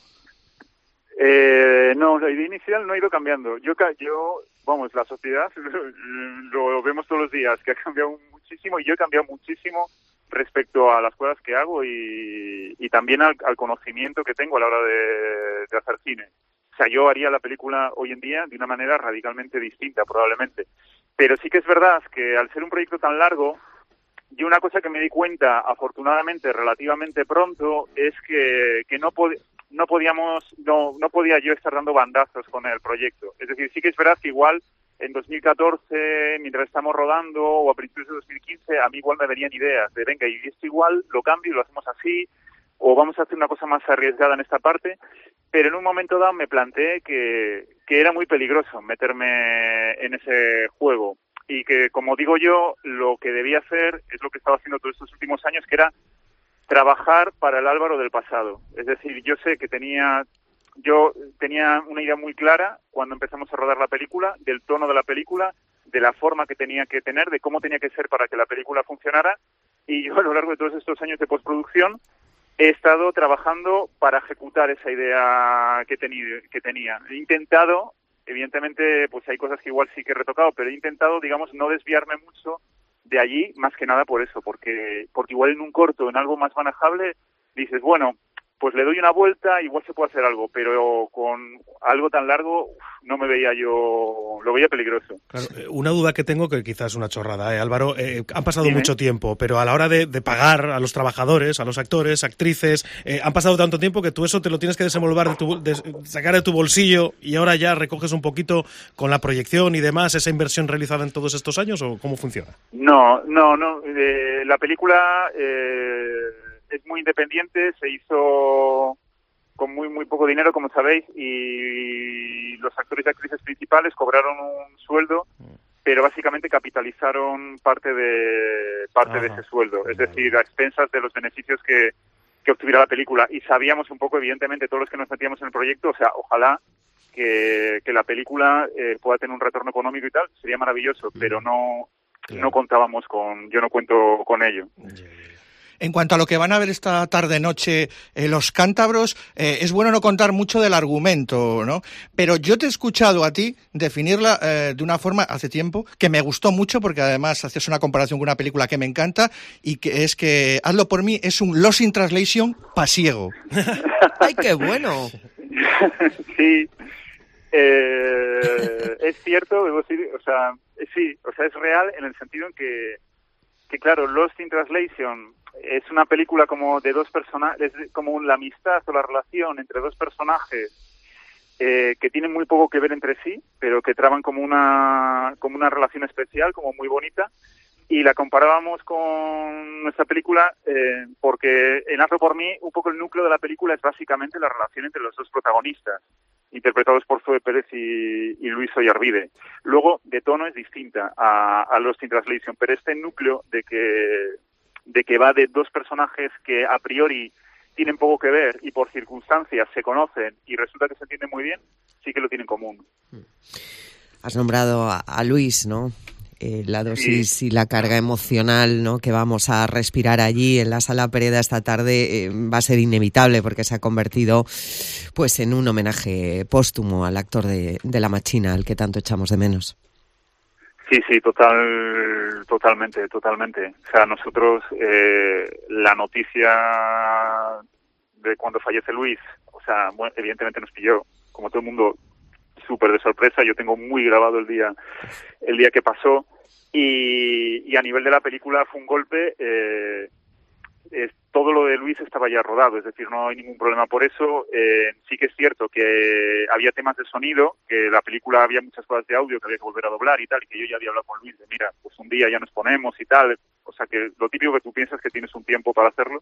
Eh, no, la idea inicial no ha ido cambiando. Yo, yo vamos, la sociedad lo, lo vemos todos los días, que ha cambiado muchísimo, y yo he cambiado muchísimo respecto a las cosas que hago y, y también al, al conocimiento que tengo a la hora de, de hacer cine. O sea, yo haría la película hoy en día de una manera radicalmente distinta, probablemente. Pero sí que es verdad que al ser un proyecto tan largo, y una cosa que me di cuenta, afortunadamente, relativamente pronto, es que, que no, pod- no podíamos, no, no podía yo estar dando bandazos con el proyecto. Es decir, sí que es verdad que igual en dos mil catorce, mientras estamos rodando, o a principios de dos mil quince, a mí igual me venían ideas de, venga, y esto igual lo cambio y lo hacemos así, o vamos a hacer una cosa más arriesgada en esta parte, pero en un momento dado me planteé que, que era muy peligroso meterme en ese juego, y que, como digo yo, lo que debía hacer es lo que estaba haciendo todos estos últimos años, que era trabajar para el Álvaro del pasado. Es decir, yo sé que tenía... Yo tenía una idea muy clara cuando empezamos a rodar la película, del tono de la película, de la forma que tenía que tener, de cómo tenía que ser para que la película funcionara, y yo a lo largo de todos estos años de postproducción he estado trabajando para ejecutar esa idea que, teni- que tenía. He intentado, evidentemente, pues hay cosas que igual sí que he retocado, pero he intentado, digamos, no desviarme mucho de allí, más que nada por eso, porque, porque igual en un corto, en algo más manejable, dices, bueno, pues le doy una vuelta, igual se puede hacer algo, pero con algo tan largo uf, no me veía yo, lo veía peligroso. Claro, una duda que tengo, que quizás es una chorrada, ¿eh, Álvaro? Eh, han pasado Dime. mucho tiempo, pero a la hora de, de pagar a los trabajadores, a los actores, actrices, eh, han pasado tanto tiempo que tú eso te lo tienes que desenvolver, de tu, de, sacar de tu bolsillo, y ahora ya recoges un poquito con la proyección y demás, esa inversión realizada en todos estos años, ¿o cómo funciona? No, no, no. Eh, la película... Eh... es muy independiente, se hizo con muy muy poco dinero, como sabéis, y los actores y actrices principales cobraron un sueldo, pero básicamente capitalizaron parte de parte Ajá. de ese sueldo, es decir, a expensas de los beneficios que, que obtuviera la película. Y sabíamos un poco, evidentemente, todos los que nos metíamos en el proyecto, o sea, ojalá que, que la película eh, pueda tener un retorno económico y tal, sería maravilloso, pero no, claro. no contábamos con, yo no cuento con ello. En cuanto a lo que van a ver esta tarde-noche eh, los cántabros, eh, es bueno no contar mucho del argumento, ¿no? Pero yo te he escuchado a ti definirla eh, de una forma hace tiempo que me gustó mucho, porque además haces una comparación con una película que me encanta, y que es que, hazlo por mí, es un Lost in Translation pasiego. ¡Ay, qué bueno! Sí, eh, es cierto, debo decir, o sea, sí, o sea, es real en el sentido en que, que claro, Lost in Translation es una película como de dos personajes, como la amistad o la relación entre dos personajes eh, que tienen muy poco que ver entre sí, pero que traban como una como una relación especial, como muy bonita, y la comparábamos con nuestra película eh, porque en Hazlo por mí, un poco el núcleo de la película es básicamente la relación entre los dos protagonistas, interpretados por Zoe Pérez y, y Luis Oyarbide. Luego, de tono es distinta a, a Lost in Translation, pero este núcleo de que de que va de dos personajes que a priori tienen poco que ver y por circunstancias se conocen y resulta que se entienden muy bien, sí que lo tienen en común. Has nombrado a, a Luis, ¿no? Eh, la dosis sí. y la carga emocional, ¿no?, que vamos a respirar allí en la Sala Pereda esta tarde eh, va a ser inevitable, porque se ha convertido pues en un homenaje póstumo al actor de, de La Machina, al que tanto echamos de menos. Sí, sí, total, totalmente, totalmente. O sea, nosotros, eh, la noticia de cuando fallece Luis, o sea, bueno, evidentemente nos pilló, como todo el mundo, súper de sorpresa. Yo tengo muy grabado el día, el día que pasó, y, y a nivel de la película fue un golpe. Eh, es, todo lo de Luis estaba ya rodado, es decir, no hay ningún problema por eso. Eh, sí que es cierto que había temas de sonido, que la película había muchas cosas de audio que había que volver a doblar y tal, y que yo ya había hablado con Luis de, mira, pues un día ya nos ponemos y tal. O sea, que lo típico que tú piensas que tienes un tiempo para hacerlo.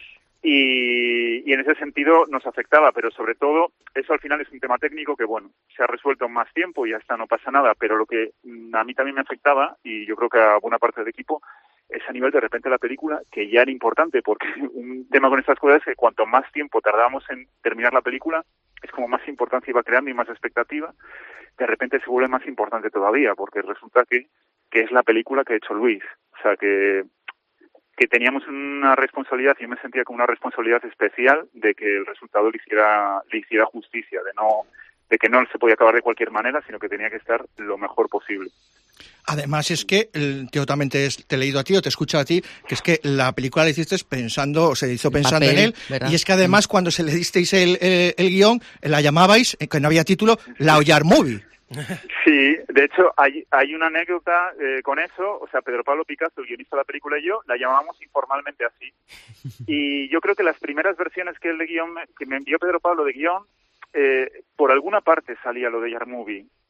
Y, y en ese sentido nos afectaba, pero sobre todo eso al final es un tema técnico que, bueno, se ha resuelto en más tiempo y ya está, no pasa nada, pero lo que a mí también me afectaba, y yo creo que a buena parte del equipo, es a nivel de repente la película, que ya era importante, porque un tema con estas cosas es que cuanto más tiempo tardábamos en terminar la película, es como más importancia iba creando y más expectativa, de repente se vuelve más importante todavía, porque resulta que, que es la película que ha hecho Luis, o sea que... que teníamos una responsabilidad, y yo me sentía con una responsabilidad especial de que el resultado le hiciera le hiciera justicia, de no de que no se podía acabar de cualquier manera, sino que tenía que estar lo mejor posible. Además es que, yo también te, te he leído a ti o te he escuchado a ti, que es que la película la hiciste pensando, o se hizo pensando papel, en él, ¿verdad? Y es que además cuando se le disteis el, el, el guión, la llamabais, que no había título, la Oyar Movie. Sí, de hecho hay hay una anécdota eh, con eso, o sea, Pedro Pablo Picasso, el guionista de la película, y yo la llamábamos informalmente así. Y yo creo que las primeras versiones que él de guión, que me envió Pedro Pablo de guión, eh, por alguna parte salía lo de Yar Movie.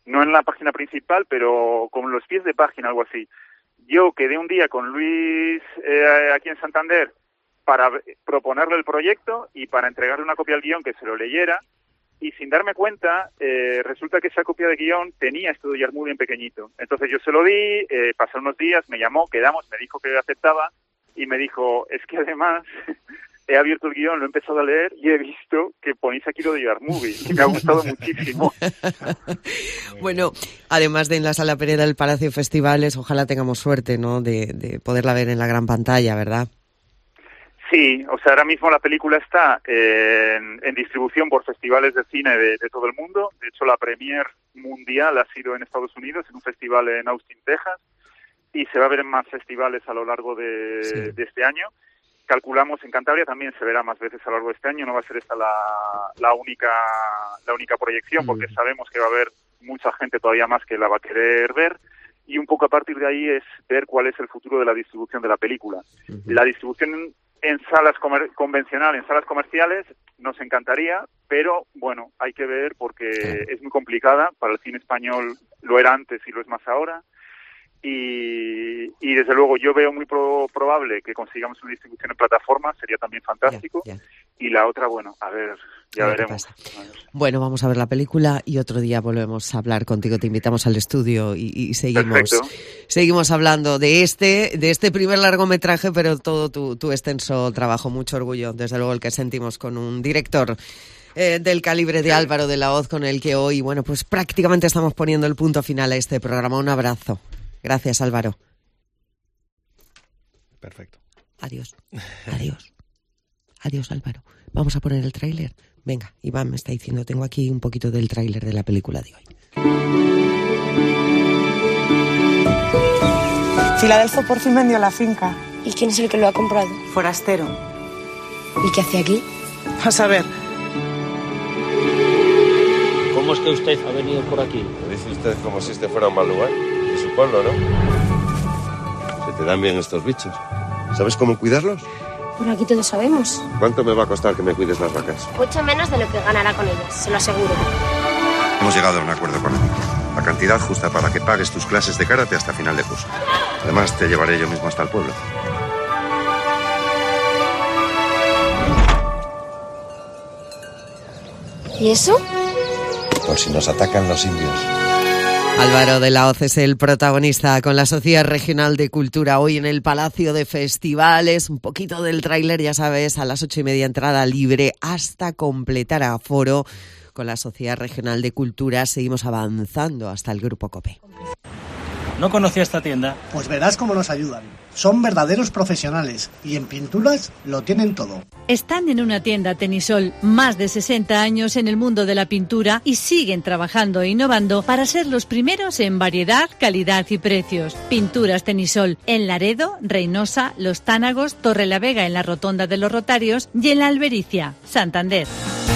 no en la página principal, pero con los pies de página, algo así. Yo quedé un día con Luis eh, aquí en Santander para proponerle el proyecto y para entregarle una copia del guión que se lo leyera, y sin darme cuenta, eh, resulta que esa copia de guión tenía esto de Yarmouth en pequeñito. Entonces yo se lo di, eh, pasaron unos días, me llamó, quedamos, me dijo que aceptaba, y me dijo, es que además he abierto el guión, lo he empezado a leer y he visto que ponéis aquí lo de Yarmouth, y me ha gustado muchísimo. Bueno, además de en la Sala Pereda del Palacio de Festivales, ojalá tengamos suerte, ¿no?, de, de poderla ver en la gran pantalla, ¿verdad? Sí, o sea, ahora mismo la película está en, en distribución por festivales de cine de, de todo el mundo. De hecho, la premier mundial ha sido en Estados Unidos, en un festival en Austin, Texas, y se va a ver en más festivales a lo largo de, sí. de este año. Calculamos en Cantabria también se verá más veces a lo largo de este año. No va a ser esta la, la única la única proyección, porque mm. sabemos que va a haber mucha gente todavía más que la va a querer ver. Y un poco a partir de ahí es ver cuál es el futuro de la distribución de la película. Uh-huh. La distribución en salas comer- convencionales, en salas comerciales, nos encantaría, pero bueno, hay que ver porque sí. es muy complicada. Para el cine español lo era antes y lo es más ahora. Y, y desde luego yo veo muy pro- probable que consigamos una distribución en plataformas, sería también fantástico. Yeah, yeah. Y la otra, bueno, a ver, ya veremos. Bueno, vamos a ver la película y otro día volvemos a hablar contigo. Te invitamos al estudio y, y seguimos Perfecto. seguimos hablando de este de este primer largometraje, pero todo tu, tu extenso trabajo. Mucho orgullo, desde luego, el que sentimos con un director eh, del calibre de Álvaro de la Hoz, con el que hoy, bueno, pues prácticamente estamos poniendo el punto final a este programa. Un abrazo. Gracias, Álvaro. Perfecto. Adiós. Adiós. Adiós, Álvaro. Vamos a poner el tráiler. Venga, Iván me está diciendo, tengo aquí un poquito del tráiler de la película de hoy. Filadelfo por fin vendió la finca. ¿Y quién es el que lo ha comprado? Forastero. ¿Y qué hace aquí? A saber. ¿Cómo es que usted ha venido por aquí? Lo dice usted como si este fuera un mal lugar. Es su pueblo, ¿no? Se te dan bien estos bichos. ¿Sabes cómo cuidarlos? Por aquí todos sabemos. ¿Cuánto me va a costar que me cuides las vacas? Mucho menos de lo que ganará con ellas, se lo aseguro. Hemos llegado a un acuerdo económico. La cantidad justa para que pagues tus clases de karate hasta final de curso. Además, te llevaré yo mismo hasta el pueblo. ¿Y eso? Por si nos atacan los indios. Álvaro de la Hoz es el protagonista con la Sociedad Regional de Cultura hoy en el Palacio de Festivales. Un poquito del tráiler, ya sabes, a las ocho y media entrada libre hasta completar aforo. Con la Sociedad Regional de Cultura seguimos avanzando hasta el Grupo COPE. ¿No conocía esta tienda? Pues verás cómo nos ayudan. Son verdaderos profesionales y en pinturas lo tienen todo. Están en una tienda Tenisol, más de sesenta años en el mundo de la pintura y siguen trabajando e innovando para ser los primeros en variedad, calidad y precios. Pinturas Tenisol en Laredo, Reynosa, Los Tánagos, Torrelavega en la Rotonda de los Rotarios y en la Albericia, Santander.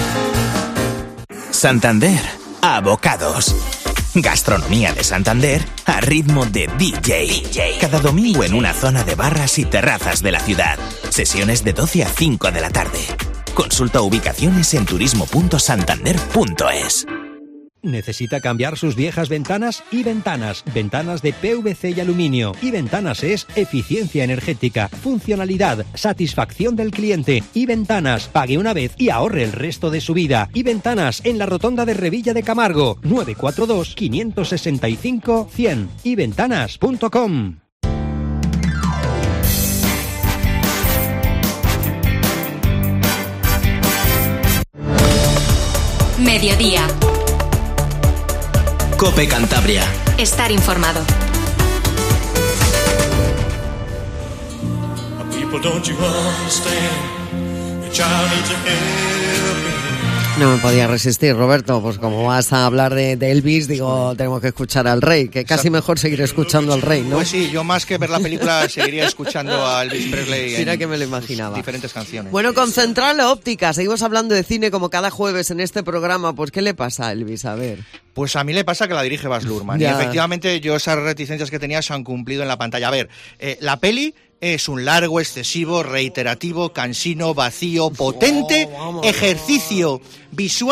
Santander, abocados. Gastronomía de Santander a ritmo de D J. D J. Cada domingo en una zona de barras y terrazas de la ciudad. Sesiones de doce a cinco de la tarde. Consulta ubicaciones en turismo punto santander punto es. ¿Necesita cambiar sus viejas ventanas? Y Ventanas, ventanas de P V C y aluminio. Y Ventanas es eficiencia energética, funcionalidad, satisfacción del cliente. Y Ventanas, pague una vez y ahorre el resto de su vida. Y Ventanas en la Rotonda de Revilla de Camargo, nueve cuatro dos, cinco seis cinco, cien. y ventanas punto com. Mediodía. COPE Cantabria. Estar informado. No me podía resistir, Roberto, pues como vas a hablar de, de Elvis, digo, tenemos que escuchar al rey, que casi Exacto. Mejor seguir escuchando al rey, ¿no? Pues sí, yo más que ver la película seguiría escuchando a Elvis Presley. Mira que me lo imaginaba. Diferentes canciones. Bueno, con Central Óptica, seguimos hablando de cine como cada jueves en este programa, pues ¿qué le pasa a Elvis? A ver. Pues a mí le pasa que la dirige Baz Luhrmann, ya. Y efectivamente yo esas reticencias que tenía se han cumplido en la pantalla. A ver, eh, la peli es un largo, excesivo, reiterativo, cansino, vacío, potente oh, ejercicio visual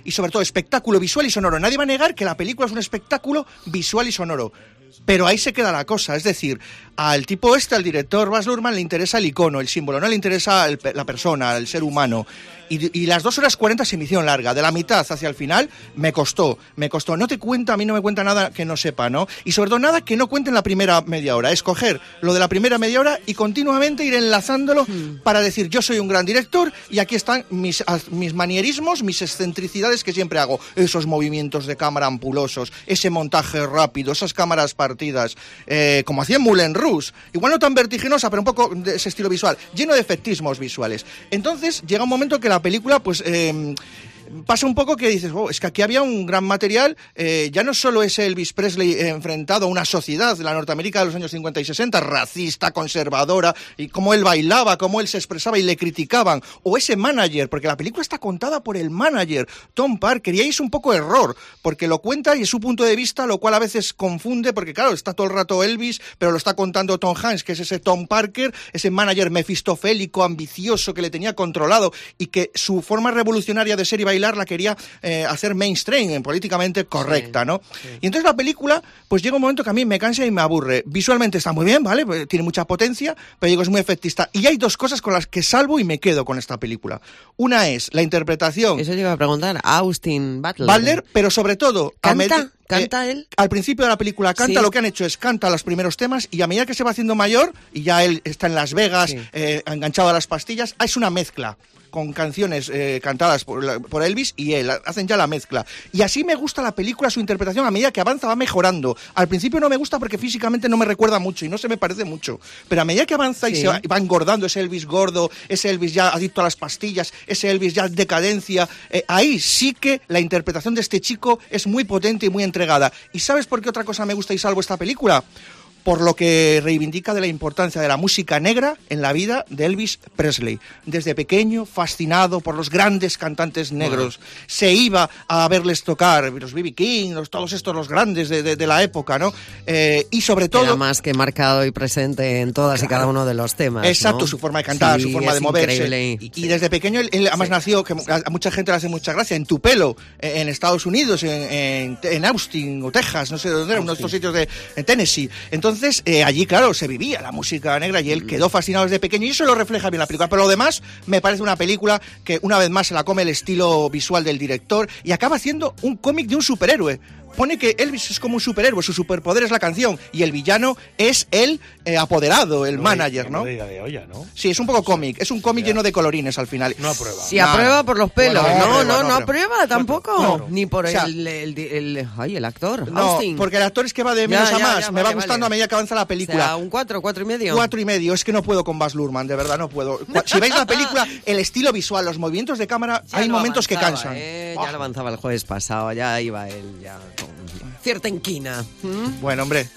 y sobre todo espectáculo visual y sonoro. Nadie va a negar que la película es un espectáculo visual y sonoro. Pero ahí se queda la cosa, es decir, al tipo este, al director Baz Luhrmann, le interesa el icono, el símbolo, no le interesa el, la persona, el ser humano. Y, y las dos horas cuarenta se me hicieron larga, de la mitad hacia el final me costó, me costó. No te cuenta, a mí no me cuenta nada que no sepa, ¿no? Y sobre todo nada que no cuente en la primera media hora, escoger lo de la primera media hora y continuamente ir enlazándolo hmm. para decir, yo soy un gran director y aquí están mis, mis manierismos, mis excentricidades que siempre hago, esos movimientos de cámara ampulosos, ese montaje rápido, esas cámaras partidas, eh, como hacía en Moulin Rouge, igual no tan vertiginosa, pero un poco de ese estilo visual, lleno de efectismos visuales. Entonces llega un momento que la película, pues... Eh, pasa un poco que dices, oh, es que aquí había un gran material, eh, ya no solo es Elvis Presley enfrentado a una sociedad de la Norteamérica de los años cincuenta y sesenta, racista, conservadora, y cómo él bailaba, cómo él se expresaba y le criticaban, o ese manager, porque la película está contada por el manager, Tom Parker, y ahí es un poco error, porque lo cuenta y es su punto de vista, lo cual a veces confunde, porque claro, está todo el rato Elvis, pero lo está contando Tom Hanks, que es ese Tom Parker, ese manager mefistofélico, ambicioso, que le tenía controlado, y que su forma revolucionaria de ser y bailar la quería eh, hacer mainstream, políticamente correcta, sí, ¿no? Sí. Y entonces la película, pues llega un momento que a mí me cansa y me aburre. Visualmente está muy bien, ¿vale? Pues tiene mucha potencia, pero digo, es muy efectista. Y hay dos cosas con las que salvo y me quedo con esta película. Una es la interpretación... Eso te iba a preguntar, Austin Butler. Butler, pero sobre todo... ¿Canta? ¿Canta eh, él? Al principio de la película canta, sí. Lo que han hecho es canta los primeros temas y a medida que se va haciendo mayor, y ya él está en Las Vegas, sí. eh, enganchado a las pastillas, es una mezcla con canciones eh, cantadas por, por Elvis y él, hacen ya la mezcla. Y así me gusta la película, su interpretación, a medida que avanza va mejorando. Al principio no me gusta porque físicamente no me recuerda mucho y no se me parece mucho, pero a medida que avanza sí. y se va, va engordando ese Elvis gordo, ese Elvis ya adicto a las pastillas, ese Elvis ya decadencia, eh, ahí sí que la interpretación de este chico es muy potente y muy entregada. ¿Y sabes por qué otra cosa me gusta y salvo esta película? Por lo que reivindica de la importancia de la música negra en la vida de Elvis Presley. Desde pequeño, fascinado por los grandes cantantes negros, bueno. se iba a verles tocar, los B B King, los, todos estos, los grandes de, de, de la época, ¿no? Eh, y sobre todo... Era más que marcado y presente en todas claro. y cada uno de los temas, exacto, ¿no? Su forma de cantar, sí, su forma de moverse. Y, y desde pequeño, él, él además sí. nació, que a mucha gente le hace mucha gracia, en Tupelo, en Estados Unidos, en, en, en Austin o Texas, no sé dónde era, uno de estos sitios de en Tennessee. Entonces, Entonces, eh, allí, claro, se vivía la música negra y él quedó fascinado desde pequeño y eso lo refleja bien la película. Pero lo demás, me parece una película que una vez más se la come el estilo visual del director y acaba haciendo un cómic de un superhéroe. Pone que Elvis es como un superhéroe, su superpoder es la canción y el villano es el eh, apoderado, el no manager, ¿no? De, de olla, ¿no? Sí, es un poco cómic, es un cómic lleno de colorines al final. No aprueba. Si no. aprueba por los pelos, bueno, no, no, no, no, no aprueba tampoco, no. ni por o sea, el, el, el, el, ay, el actor, no, Austin. Porque el actor es que va de menos ya, a ya, más, ya, me vale, va gustando vale. a medida que avanza la película. O sea, un cuatro, cuatro y medio. Cuatro y medio, es que no puedo con Baz Luhrmann, de verdad, no puedo. Si veis la película, el estilo visual, los movimientos de cámara, ya hay momentos que cansan. Eh, ya lo avanzaba el jueves pasado, ya iba él, ya con cierta inquina. ¿Mm? Bueno, hombre.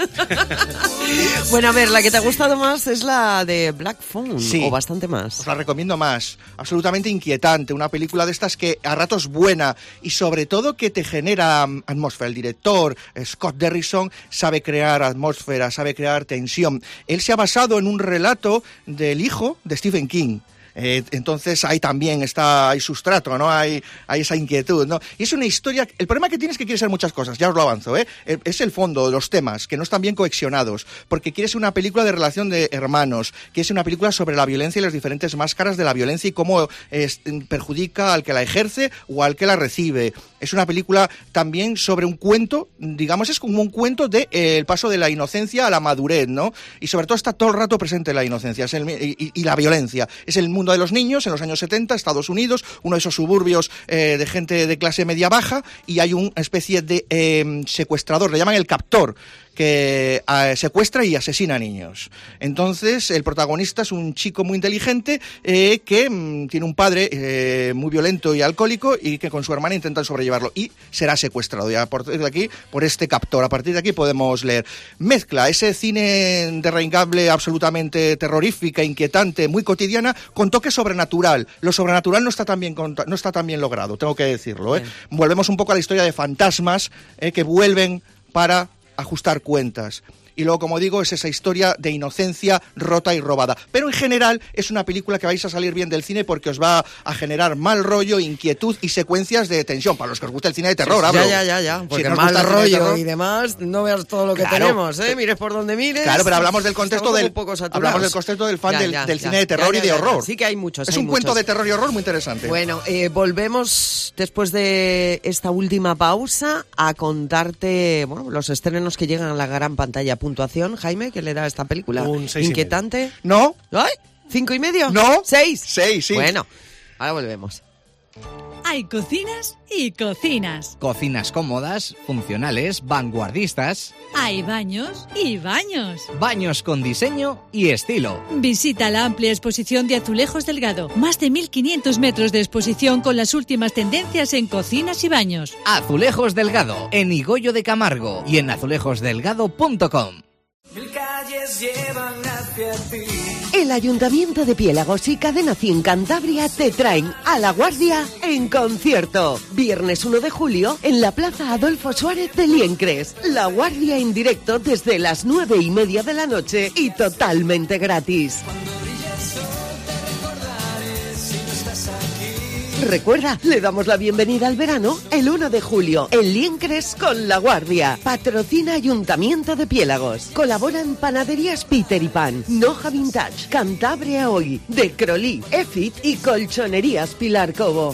Bueno, a ver, la que te ha gustado más es la de Black Phone, sí, o bastante más. Os la recomiendo más. Absolutamente inquietante, una película de estas que a ratos buena y sobre todo que te genera atmósfera. El director, Scott Derrickson, sabe crear atmósfera, sabe crear tensión. Él se ha basado en un relato del hijo de Stephen King. Eh, entonces ahí también está, hay sustrato, ¿no? Hay, hay esa inquietud, ¿no? Y es una historia, el problema que tiene es que quiere ser muchas cosas, ya os lo avanzo, ¿eh? Es el fondo, los temas, que no están bien cohesionados, porque quiere ser una película de relación de hermanos, quiere ser una película sobre la violencia y las diferentes máscaras de la violencia y cómo es, perjudica al que la ejerce o al que la recibe. Es una película también sobre un cuento, digamos, es como un cuento de eh, el paso de la inocencia a la madurez, ¿no? Y sobre todo está todo el rato presente la inocencia es el, y, y la violencia. Es el mundo de los niños en los años setenta, Estados Unidos, uno de esos suburbios eh, de gente de clase media-baja, y hay una especie de eh, secuestrador, le llaman el captor, que eh, secuestra y asesina a niños. Entonces, el protagonista es un chico muy inteligente eh, que mm, tiene un padre eh, muy violento y alcohólico y que con su hermana intentan sobrellevarlo y será secuestrado. Y a partir de aquí, por este captor, a partir de aquí podemos leer. Mezcla ese cine de reingamble absolutamente terrorífica, inquietante, muy cotidiana, con toque sobrenatural. Lo sobrenatural no está tan bien, no está tan bien logrado, tengo que decirlo. ¿eh? Volvemos un poco a la historia de fantasmas eh, que vuelven para ajustar cuentas. y luego, como digo, es esa historia de inocencia rota y robada. Pero en general es una película que vais a salir bien del cine porque os va a generar mal rollo, inquietud y secuencias de tensión, para los que os gusta el cine de terror, sí, hablo. Ya, ya, ya, ya, porque si mal rollo y demás, no veas todo lo que claro, tenemos, ¿eh? Mires por donde mires. Claro, pero hablamos del contexto del hablamos del contexto del fan ya, del, ya, del ya, cine de terror ya, ya, y de ya, horror. Sí que hay muchos. Es hay un muchos. cuento de terror y horror muy interesante. Bueno, eh, volvemos después de esta última pausa a contarte, bueno, los estrenos que llegan a la gran pantalla. Puntuación, Jaime, ¿qué le da a esta película? Un seis ¿Inquietante? Y medio. No. ¿Ay? ¿Cinco y medio? No. ¿Seis? Seis, sí. Bueno, ahora volvemos. Hay cocinas y cocinas. Cocinas cómodas, funcionales, vanguardistas. Hay baños y baños. Baños con diseño y estilo. Visita la amplia exposición de Azulejos Delgado. Más de mil quinientos metros de exposición con las últimas tendencias en cocinas y baños. Azulejos Delgado, en Higoyo de Camargo y en azulejos delgado punto com. Mil calles llevan hacia ti. El Ayuntamiento de Piélagos y Cadena cien Cantabria te traen a La Guardia en concierto. Viernes uno de julio en la Plaza Adolfo Suárez de Liencres. La Guardia en directo desde las nueve y media de la noche y totalmente gratis. Recuerda, le damos la bienvenida al verano el uno de julio en Liencres con La Guardia. Patrocina Ayuntamiento de Piélagos. Colaboran Panaderías Peter y Pan, Noja Vintage, Cantabria Hoy, De Crolí, Efit y Colchonerías Pilar Cobo.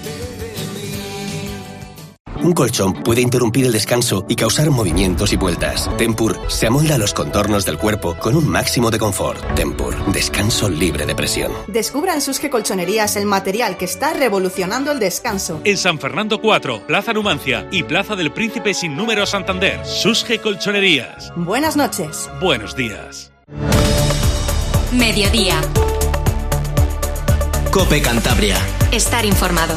Un colchón puede interrumpir el descanso y causar movimientos y vueltas. Tempur se amolda a los contornos del cuerpo con un máximo de confort. Tempur, descanso libre de presión. Descubra en Susge Colchonerías el material que está revolucionando el descanso. En San Fernando cuatro, Plaza Numancia y Plaza del Príncipe sin número Santander. Susge Colchonerías. Buenas noches. Buenos días. Mediodía. COPE Cantabria. Estar informado.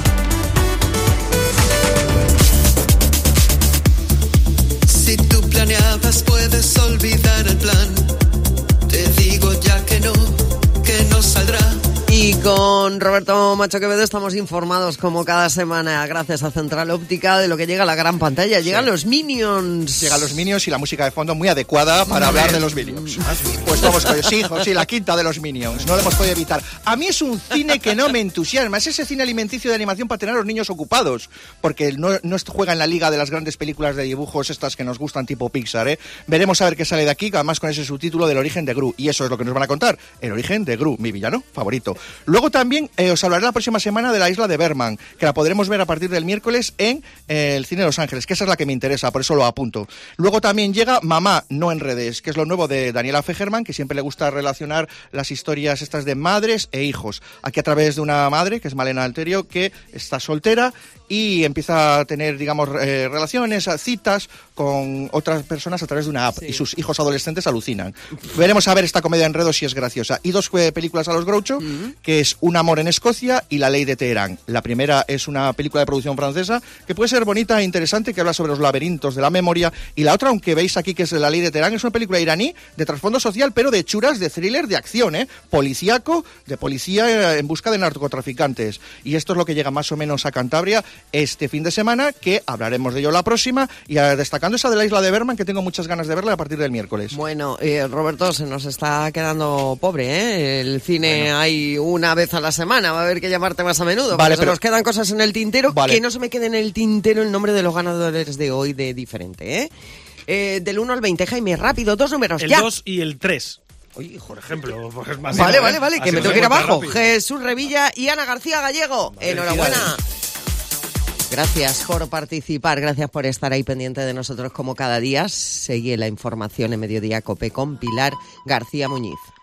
Si tú planeabas, puedes olvidar el plan. Te digo ya que no, que no saldrá. Y con Roberto Macho Quevedo estamos informados como cada semana, gracias a Central Óptica, de lo que llega a la gran pantalla. Llegan sí. los Minions. Llegan los Minions y la música de fondo muy adecuada para hablar de los Minions. Pues vamos con los hijos, sí, la quinta de los Minions. No lo hemos podido evitar. A mí es un cine que no me entusiasma. Es ese cine alimenticio de animación para tener a los niños ocupados. Porque no, no juega en la liga de las grandes películas de dibujos estas que nos gustan tipo Pixar, ¿eh? Veremos a ver qué sale de aquí, además con ese subtítulo del origen de Gru. Y eso es lo que nos van a contar. El origen de Gru, mi villano favorito. Luego también eh, os hablaré la próxima semana de la isla de Berman, que la podremos ver a partir del miércoles en eh, el Cine de Los Ángeles, que esa es la que me interesa, por eso lo apunto. Luego también llega Mamá, no en redes, que es lo nuevo de Daniela Fegerman, que siempre le gusta relacionar las historias estas de madres e hijos. Aquí a través de una madre, que es Malena Alterio, que está soltera y empieza a tener, digamos, eh, relaciones, citas con otras personas a través de una app, sí. Y sus hijos adolescentes alucinan. Veremos a ver esta comedia de enredos si es graciosa. Y dos eh, películas a los Groucho, mm-hmm. que es Un amor en Escocia y La ley de Teherán. La primera es una película de producción francesa que puede ser bonita e interesante, que habla sobre los laberintos de la memoria, y la otra, aunque veis aquí que es La ley de Teherán, es una película iraní de trasfondo social, pero de churas, de thriller, de acción, ¿eh? Policíaco, de policía en busca de narcotraficantes. Y esto es lo que llega más o menos a Cantabria este fin de semana, que hablaremos de ello la próxima, y uh, destacando esa de la isla de Berman, que tengo muchas ganas de verla a partir del miércoles. Bueno, eh, Roberto, se nos está quedando pobre, ¿eh? El cine bueno. hay una vez a la semana, va a haber que llamarte más a menudo, vale, pero nos quedan cosas en el tintero, vale. Que no se me quede en el tintero el nombre de los ganadores de hoy de diferente, ¿eh? eh del uno al veinte, Jaime, rápido, dos números, el ya. El dos y el tres. Oye, por ejemplo, pues más vale, no, vale, ¿eh? vale, que así me tengo que ir abajo. Rápido. Jesús Revilla y Ana García Gallego. Vale, enhorabuena. Gracias por participar, gracias por estar ahí pendiente de nosotros como cada día. Seguí la información en Mediodía Cope con Pilar García Muñiz.